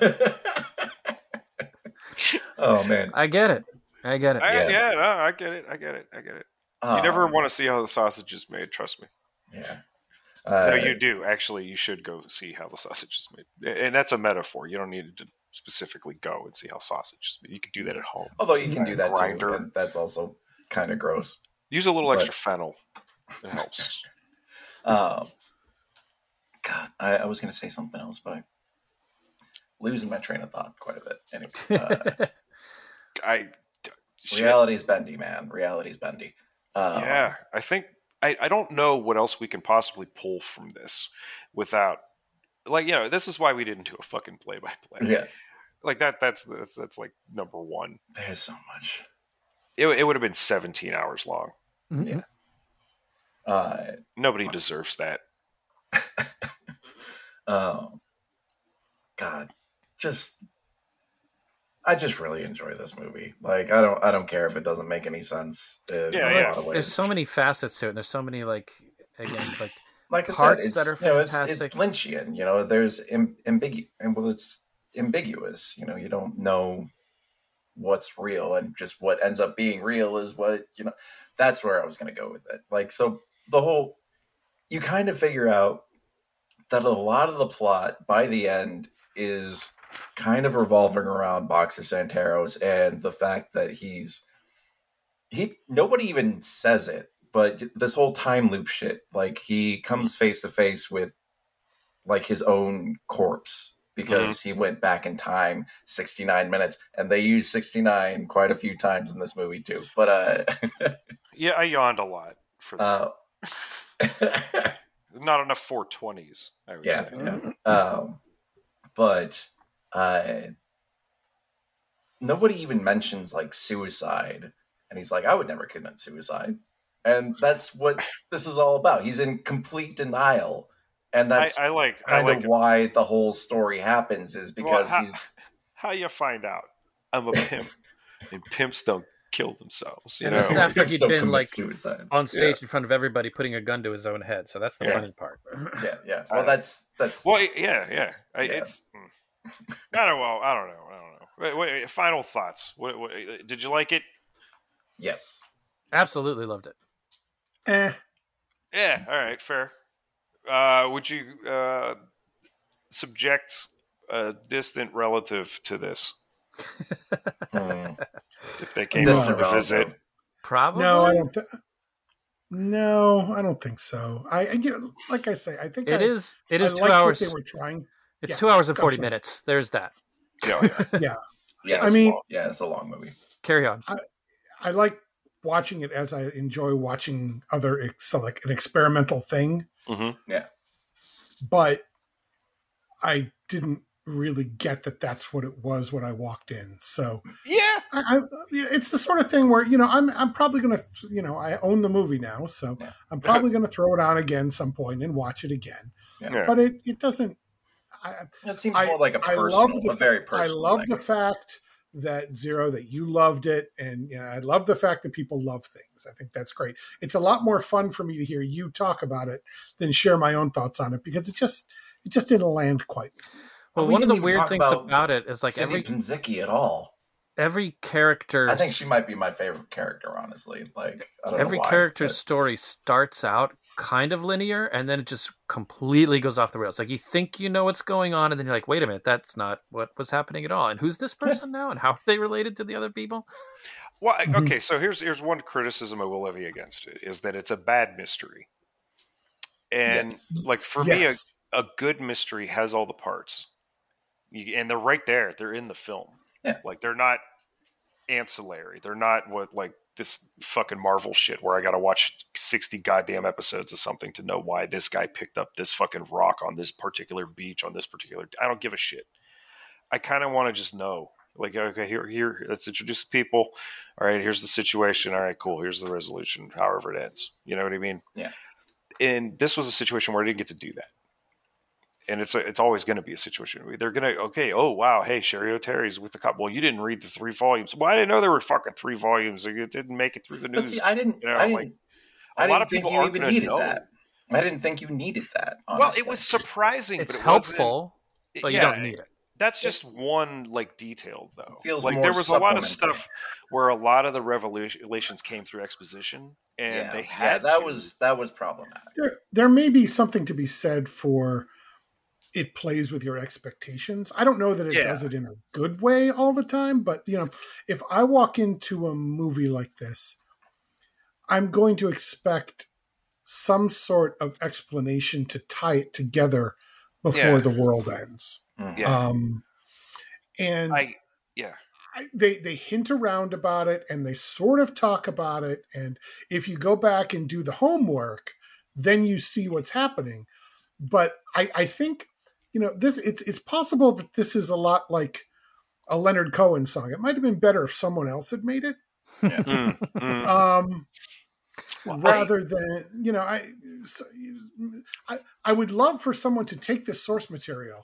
oh man, I get it. I get it. I, Yeah. yeah, no, I get it. I get it. I get it. You Oh, never want to see how the sausage is made. Trust me. Yeah. no, Uh, you do. Actually, you should go see how the sausage is made. And that's a metaphor. You don't need to specifically go and see how sausage is made. You could do that at home. although you can do that too, Grinder. and that's also kind of gross. Use a little But- extra fennel. It helps. Um, God, I, I was going to say something else, but I'm losing my train of thought quite a bit. Anyway, uh, I. shit. reality's bendy, man. Reality's bendy. Um, Yeah, I think I, I don't know what else we can possibly pull from this without, like, you know, this is why we didn't do a fucking play by play. yeah. Like that. That's that's that's like number one. There's so much. It, it would have been seventeen hours long. Mhm. Uh, Nobody deserves that. um, God, just I just really enjoy this movie. Like, I don't, I don't care if it doesn't make any sense. In Yeah, a yeah. lot of ways. There's so many facets to it. And there's so many like again like like I said, parts it's, that are you know, it's, it's fantastic. Lynchian. You know, there's Im- ambiguous, and well, it's ambiguous. You know, you don't know what's real, and just what ends up being real is what you know. That's where I was going to go with it. Like, so the whole, you kind of figure out that a lot of the plot by the end is kind of revolving around Boxer Santeros and the fact that he's he nobody even says it, but this whole time loop shit, like he comes face to face with like his own corpse because he went back in time sixty-nine minutes, and they use sixty-nine quite a few times in this movie too. But uh Yeah, I yawned a lot for that. uh Not enough four twenties, I would yeah, say. yeah. Um, but uh, nobody even mentions like suicide, and he's like, "I would never commit suicide," and that's what this is all about. He's in complete denial, and I, that's I like I kind like of why the whole story happens is because Well, how, he's how you find out I'm a pimp and pimps don't kill themselves. You And know, this is after he'd Still been commit like suicide. on stage Yeah. in front of everybody, putting a gun to his own head. So that's the Yeah. funny part. Yeah, yeah. Well, that's that's. well, yeah, yeah. I, Yeah. It's mm. I don't well, I don't know. I don't know. Wait, wait, final thoughts. What, what, did you like it? Yes. Absolutely loved it. Eh. Yeah. All right. Fair. Uh, would you uh, subject a distant relative to this Hmm. if they came Distant over to visit? relative. Probably. No, I don't. Th- no, I don't think so. I, I you know, like I say, I think It I, is. It I is two liked what hours. They were trying. It's yeah, two hours and go forty for it. minutes. There's that. Yeah. yeah. Yeah, Yeah, I it's mean- long. yeah, it's a long movie. Carry on. I like watching it as I enjoy watching other ex- so like an experimental thing, Mm-hmm. but I didn't really get that that's what it was when I walked in. So Yeah. I, I, it's the sort of thing where you know I'm I'm probably gonna you know I own the movie now, so Yeah. I'm probably gonna throw it on again some point and watch it again. Yeah. But it it doesn't. I, It seems I- more like a I personal, love the a very I personal. love thing. the fact that Zero that you loved it, and you know, I love the fact that people love things. I think that's great. It's a lot more fun for me to hear you talk about it than share my own thoughts on it because it just it just didn't land quite. Well, we one of didn't the even weird talk things about about it is like Cindy every Pinzicki at all. every character. I think she might be my favorite character, honestly. Like I don't Every know why, character's but- story starts out kind of linear, and then it just completely goes off the rails. Like you think you know what's going on, and then you're like, "Wait a minute, that's not what was happening at all." And who's this person now? And how are they related to the other people? Well, I- Mhm. okay. So here's here's one criticism I will levy against it is that it's a bad mystery, and Yes. like for me, a, Yes. a good mystery has all the parts, you, and they're right there. They're in the film. Yeah. Like they're not ancillary. They're not what like this fucking Marvel shit where I got to watch sixty goddamn episodes of something to know why this guy picked up this fucking rock on this particular beach on this particular. I don't give a shit. I kind of want to just know. Like, okay, here, here, let's introduce the people. All right, here's the situation. All right, cool. Here's the resolution, however it ends. You know what I mean? Yeah. And this was a situation where I didn't get to do that. And it's a, it's always going to be a situation. They're going to, okay, oh, wow, hey, Sherry O'Terry's with the cop. Well, you didn't read the three volumes. Well, I didn't know there were fucking three volumes. It didn't make it through the But news. see, I didn't. you know, I didn't. like, I a lot didn't of think people you aren't even gonna needed know. that. I didn't think you needed that. Well, Honestly. it was surprising. It's but it wasn't- helpful, but you yeah, don't need it. That's just one like detail, though. It feels like more there was a lot of supplementary. stuff where a lot of the revelations came through exposition, and yeah, they yeah, had that to. was that was problematic. There there may be something to be said for it plays with your expectations. I don't know that it Yeah. does it in a good way all the time, but you know, if I walk into a movie like this, I'm going to expect some sort of explanation to tie it together before Yeah. the world ends. Mhm. Yeah. Um, and I yeah. I, they they hint around about it and they sort of talk about it. And if you go back and do the homework, then you see what's happening. But I, I think you know this. It's it's possible that this is a lot like a Leonard Cohen song. It might have been better if someone else had made it, Mm, mm. um, Well, rather than you know. I, so, I I would love for someone to take this source material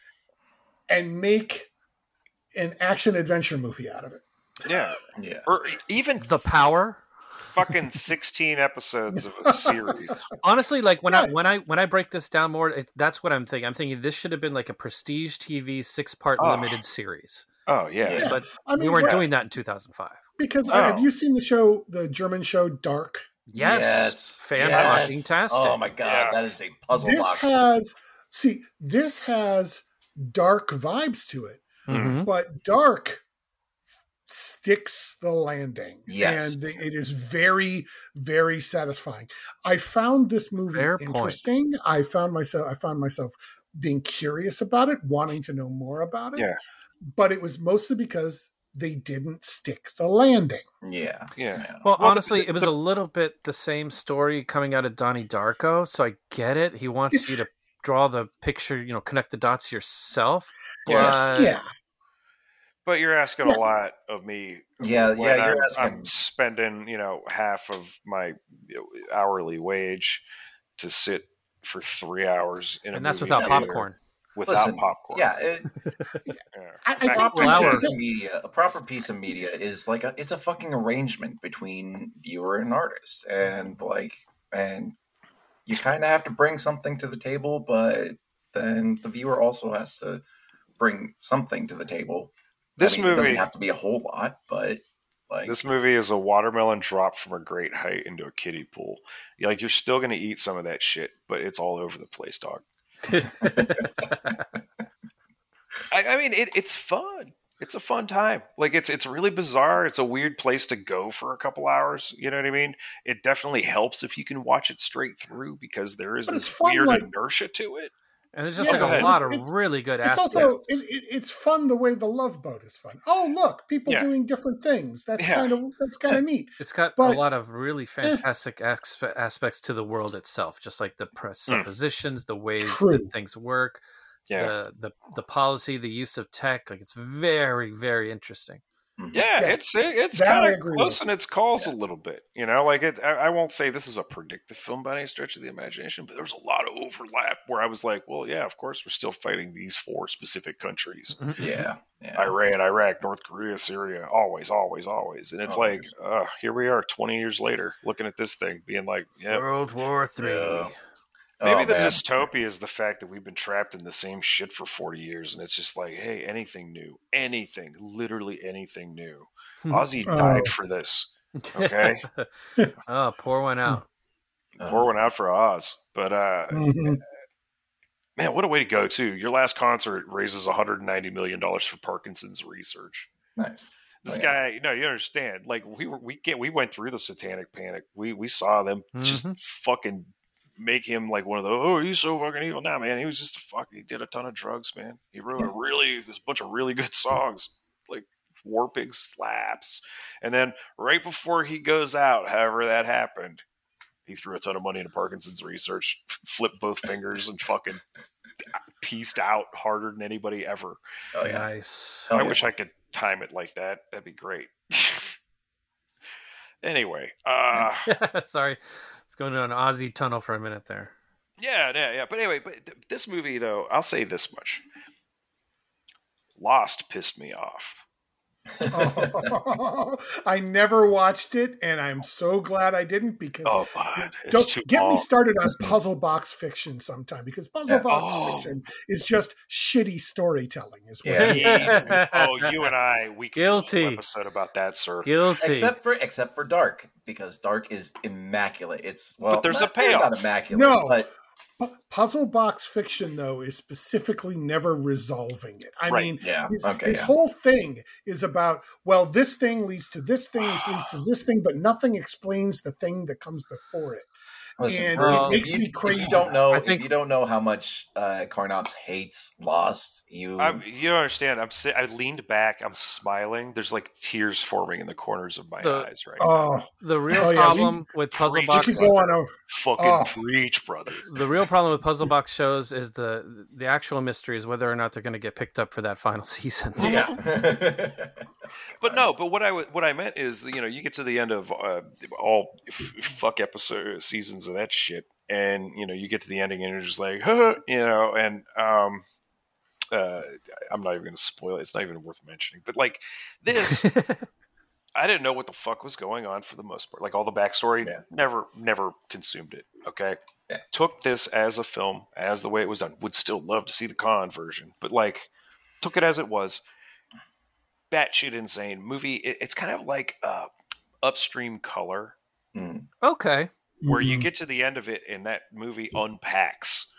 and make an action adventure movie out of it. yeah, Yeah. or even The power. fucking sixteen episodes of a series. Honestly, like when I Yeah. when I when I break this down more, it, that's what I'm thinking. I'm thinking this should have been like a prestige T V six part Oh. limited series, Oh yeah, Yeah. but I mean, we weren't yeah, doing that in two thousand five. because Oh. have you seen the show, the German show Dark? Yes, fan Yes. fantastic. Oh my god, Yeah. that is a puzzle This box. has see this has dark vibes to it, Mhm. but Dark sticks the landing. Yes. And it is very, very satisfying. I found this movie Fair point. interesting. I found myself I found myself being curious about it, wanting to know more about it. Yeah. But it was mostly because they didn't stick the landing. Yeah. yeah. Well, Well, the- honestly, the- it was the- a little bit the same story coming out of Donnie Darko, so I get it. He wants you to draw the picture, you know, connect the dots yourself. But Yeah. yeah. But you're asking Yeah. a lot of me. Yeah, when yeah, you're I'm, asking- I'm spending, you know, half of my you know, hourly wage to sit for three hours in a and that's movie without theater. popcorn. without Listen, popcorn. Yeah, it, Yeah. I, I Back- think proper to an Flour. piece extent- of media, a proper piece of media is like a, it's a fucking arrangement between viewer and artist, and like, and you kind of have to bring something to the table, but then the viewer also has to bring something to the table. This I mean, it movie, doesn't have to be a whole lot, but like, this movie is a watermelon drop from a great height into a kiddie pool. You're like you're still gonna eat some of that shit, but it's all over the place, dog. I, I mean, it, it's fun. It's a fun time. Like it's it's really bizarre. It's a weird place to go for a couple hours. You know what I mean? It definitely helps if you can watch it straight through because there is But it's this fun, weird like- inertia to it. And there's just Yeah, like a it's- lot of it's- really good It's aspects. also it, it, it's fun the way the Love Boat is fun. Oh, look, people Yeah. doing different things. That's Yeah. kind of that's kind of neat. It's got But- a lot of really fantastic aspe- aspects to the world itself, just like the presuppositions, the ways True. that things work, Yeah, the, the the policy, the use of tech. Like it's very, very interesting. yeah. Yes. It's it's That kind I of agree close with. in its calls a little bit. You know, like it. I, I won't say this is a predictive film by any stretch of the imagination, but there's a lot of overlap where I was like, well, yeah, of course we're still fighting these four specific countries. yeah, yeah. Iran, Iraq, North Korea, Syria, always, always, always. And it's Always. like, uh, here we are twenty years later looking at this thing, being like, yeah, World War Three. Yeah. maybe Oh, the man. dystopia is the fact that we've been trapped in the same shit for forty years. And it's just like, hey, anything new, anything, literally anything new. Ozzy Oh. died for this. Okay. Oh, pour one out. Pour one out for Oz. But, uh, Mhm. man, what a way to go, too. Your last concert raises one hundred ninety million dollars for Parkinson's research. Nice. This Oh, guy, no, you understand. Like we were, we get, we went through the Satanic Panic. We we saw them just Mhm. fucking make him like one of the. Oh, he's so fucking evil. Nah, man, he was just a fuck. He did a ton of drugs, man. He wrote a really, a bunch of really good songs, like War Pig slaps. And then right before he goes out, however that happened, he threw a ton of money into Parkinson's research, flipped both fingers, and fucking pieced out harder than anybody ever. Oh yeah. Nice. Oh, I yeah. wish I could time it like that. That'd be great. Anyway, uh, Sorry, let's go into an Aussie tunnel for a minute there. yeah, yeah, yeah. But anyway, but th- this movie, though, I'll say this much: Lost pissed me off. Oh, I never watched it, and I'm so glad I didn't because Oh, but it's don't too get long. me started on puzzle box fiction sometime because puzzle Yeah. box Oh. fiction is just shitty storytelling. Is what Yeah. it is. Easy. Oh, you and I, we could do a whole Guilty. episode about that, sir. Guilty. Except for except for Dark, because Dark is immaculate. It's well, But there's not, a payoff. Not immaculate, No. but Pu- Puzzle box fiction, though, is specifically never resolving it. I Right. mean, yeah, his, okay, his yeah. whole thing is about, well, this thing leads to this thing, which leads to this thing, but nothing explains the thing that comes before it. Listen, and it if makes you, me If crazy. you don't know, I think- if you don't know how much uh, Carnops hates Lost, you I'm, you don't understand. I'm. si- I leaned back. I'm smiling. There's like tears forming in the corners of my The- eyes right now. Oh, The real Oh, yeah, problem with Puzzle Preach. we Box could go on a. Fucking Oh. preach, brother. the real problem with Puzzle Box shows is the the actual mystery is whether or not they're going to get picked up for that final season. yeah. But no, but what I w- what I meant is, you know, you get to the end of uh, all f- fuck episode seasons of that shit, and you know, you get to the ending, and you're just like, huh, you know, and um, uh, I'm not even going to spoil it. It's not even worth mentioning. But like this, I didn't know what the fuck was going on for the most part. Like all the backstory, Yeah. never, never consumed it. Okay, Yeah. took this as a film, as the way it was done. Would still love to see the con version, but like, took it as it was. Batshit insane movie. It, it's kind of like uh, Upstream Color, Mm. Okay. where you Mhm. get to the end of it and that movie unpacks,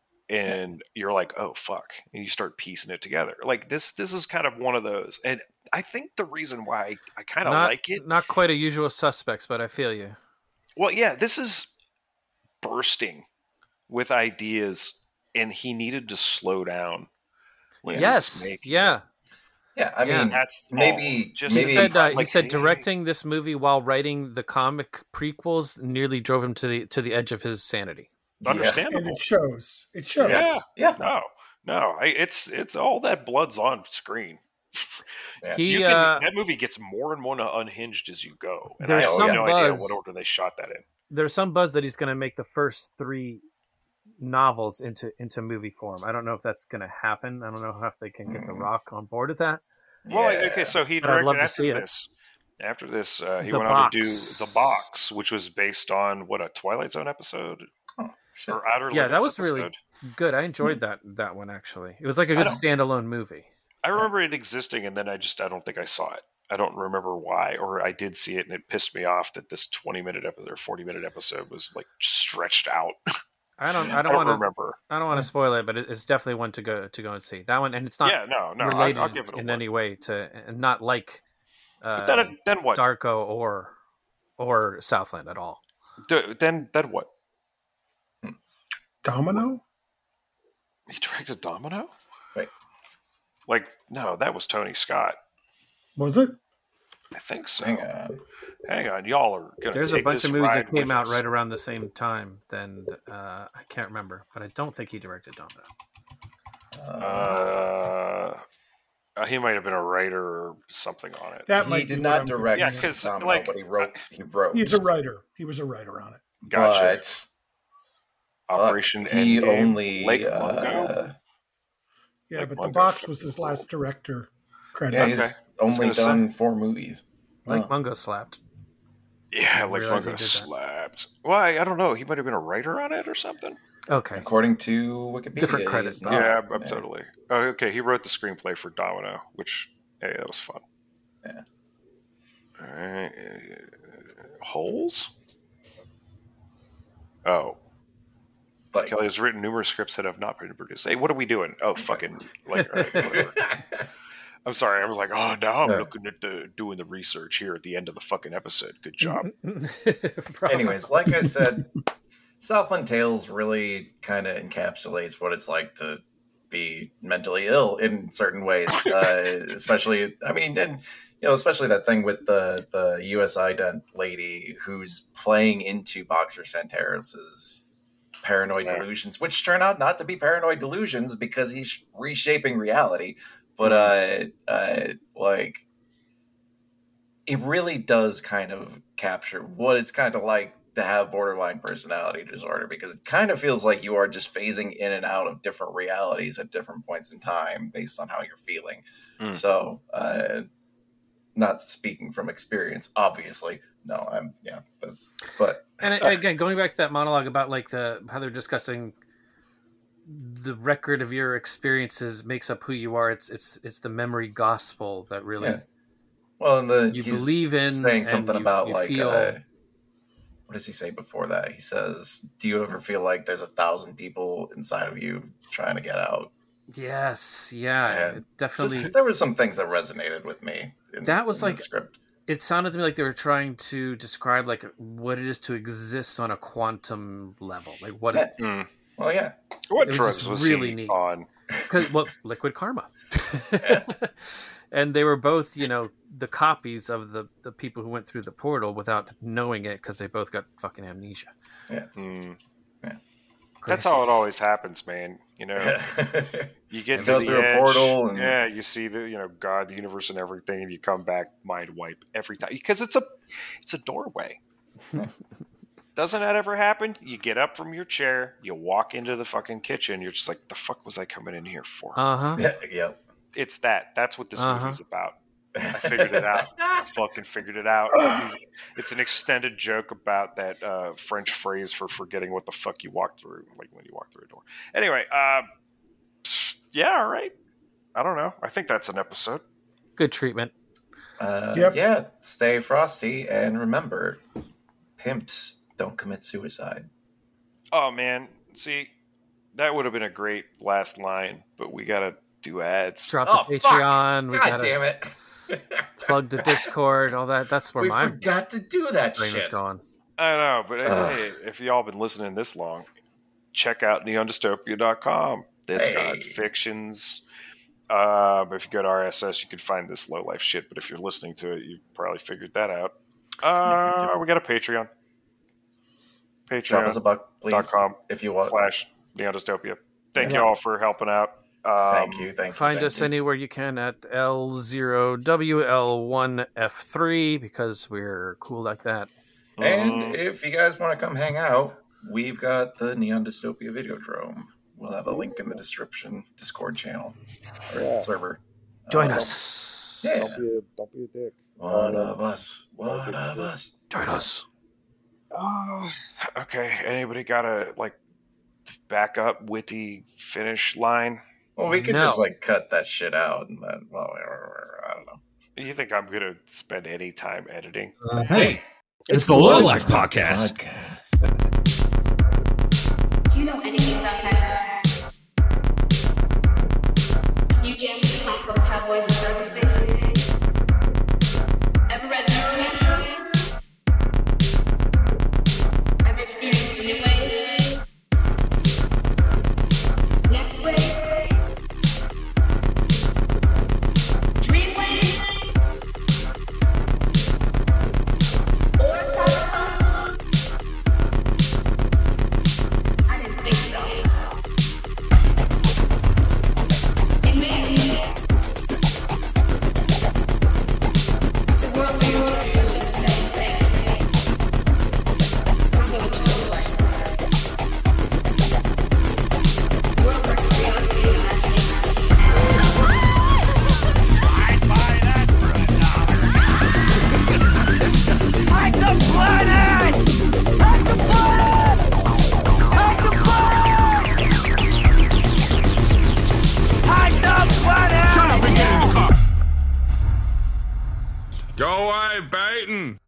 and you're like, oh fuck, and you start piecing it together. Like this, this is kind of one of those, and I think the reason why I, I kind of Not like it. not quite a usual suspects, but I feel you. Well, yeah, this is bursting with ideas, and he needed to slow down. when he was Yes. making it. Yeah. Yeah, I Yeah. mean, That's maybe- all. Just He maybe- said uh, he like, said hey, directing this movie while writing the comic prequels nearly drove him to the to the edge of his sanity. yeah. And understandable. it shows. It shows. Yeah. Yeah. No, no, I, it's it's all that blood's on screen. Yeah. He You can, uh, that movie gets more and more unhinged as you go, and There's I have some no idea buzz. what order they shot that in. there's some buzz that he's going to make the first three novels into into movie form. I don't know if that's going to happen. I don't know if they can get The Rock on board with that. Well, Yeah. okay, so he But I'd love directed to see after it. this. After this, uh, he The went on to do Box. The Box, which was based on what, a Twilight Zone episode Oh, shit. or Outer Yeah, that Limits was really episode? good. I enjoyed that that one actually. It was like a I good don't- standalone movie. I remember it existing, and then I just I don't think I saw it. I don't remember why, or I did see it, and it pissed me off that this twenty minute episode or forty minute episode was like stretched out. I don't. I I don't don't want to. remember. I don't want to spoil it, but it- it's definitely one to go to go and see. That one, and it's not Yeah, no, no, I, related I'll give it a in look. any way to, and not like uh, But then, then what? Darko or or Southland at all. D- then, then what? Domino? He directed Domino? Wait. Like, no, that was Tony Scott. Was it? I think so. Hang on. Hang on, y'all are gonna. There's a take bunch this of movies ride that came with out us. right around the same time. Then uh, I can't remember, but I don't think he directed Domino. Uh, uh, he might have been a writer or something on it. That He might did be not what I'm direct Yeah, thinking. 'cause, Domino, like, but he wrote. He wrote. He's a writer. He was a writer on it. Gotcha. But Operation fuck, he Endgame, only. Lake uh, Mungo? Yeah, Like but the Mungo. box was his last director credit. yeah, Okay. he's I was only gonna say. done four movies. Like Oh. Mungo slapped. Yeah, didn't like realize he Mungo did that. slapped. Why? I don't know. He might have been a writer on it or something. Okay. According to Wikipedia, Different credit. he's not. yeah, I'm totally. Oh, okay, he wrote the screenplay for Domino, which hey, that was fun. Yeah. All right. uh, Holes. Oh, Like, Kelly has written numerous scripts that have not been produced. Hey, what are we doing? Oh, fucking like. all right, whatever. I'm sorry. I was like, oh, now I'm Yeah. looking at the doing the research here at the end of the fucking episode. Good job. anyways, like I said, Southland Tales really kind of encapsulates what it's like to be mentally ill in certain ways. Uh, especially, I mean, and you know, especially that thing with the the U S ident lady who's playing into Boxer Santaros's paranoid Yeah. delusions, which turn out not to be paranoid delusions because he's reshaping reality. But uh, uh, like, it really does kind of capture what it's kind of like to have borderline personality disorder, because it kind of feels like you are just phasing in and out of different realities at different points in time based on how you're feeling. Mm. So, uh, not speaking from experience, obviously. No, I'm yeah, that's but And again, going back to that monologue about like the how they're discussing the record of your experiences makes up who you are. It's it's it's the memory gospel that really yeah. Well, and the you he's believe in. saying and something you- about you like feel, uh, what does he say before that? He says, "Do you ever feel like there's a thousand people inside of you trying to get out?" yes, yeah, Yeah. it Just- definitely. there were some things that resonated with me. In, That was in like- the script. It sounded to me like they were trying to describe like what it is to exist on a quantum level, like what. Yeah. Mm. Well, yeah, What It was drugs just was really he neat. on? Because well, liquid karma, Yeah. and they were both, you know, the copies of the the people who went through the portal without knowing it because they both got fucking amnesia. Mm. Crazy. That's how it always happens, man. You know, you get You to go the through a edge, portal and- yeah, you see the you know God, the universe, and everything, and you come back mind wipe every time because it's a it's a doorway. Doesn't that ever happen? You get up from your chair, you walk into the fucking kitchen, you're just like, the fuck was I coming in here for? Uh huh. yeah, yep. It's that. That's what this Uh-huh. movie's about. I figured it out. I fucking figured it out. It's an extended joke about that uh, French phrase for forgetting what the fuck you walk through, like when you walk through a door. Anyway, uh, yeah, all right. I don't know. I think that's an episode. Good treatment. Uh, Yep. Yeah, stay frosty and remember, pimps don't commit suicide. Oh man, see, that would have been a great last line, but we gotta do ads. Drop Oh, the fuck. Patreon. We God gotta damn it! plug the Discord. All that. That's where We my forgot to do that brain was shit. going. I know, but Ugh. hey, if y'all been listening this long, check out neon dystopia dot com. It's Hey. got fictions. Um, if you go to R S S, you can find this low life shit. But if you're listening to it, you probably figured that out. Uh, we got a Patreon. Drop us a Patreon buck, please, dot com if you want. slash neon dystopia. Thank Yeah. you all for helping out. Um, Thank you, thank you. Find thank us you. anywhere you can at L zero W L one F three because we're cool like that. And mhm. if you guys want to come hang out, we've got the Neon Dystopia Videodrome. We'll have a link in the description, Discord channel or Yeah. server. Join Uh, us. Yeah. Don't be a, don't be a dick. One Uh, of us. One of us. Join us. Oh, okay. Anybody got a like back up witty finish line? Well, we could No. just like cut that shit out and then, well, I don't know. You think I'm gonna spend any time editing? Uh, hey, it's the Low Life Podcast. Podcast. Do you know anything about hackers? You jammed the packs on cowboys and surface bases? Ever read Neuromancer? Ever experienced the new wave? Next wave? Dream wave? Or cyberpunk? I didn't think so. In me, it's a world where you're truly safe, safe. I'm going to go like that. A world where curiosity and imagination. Go away, Baton!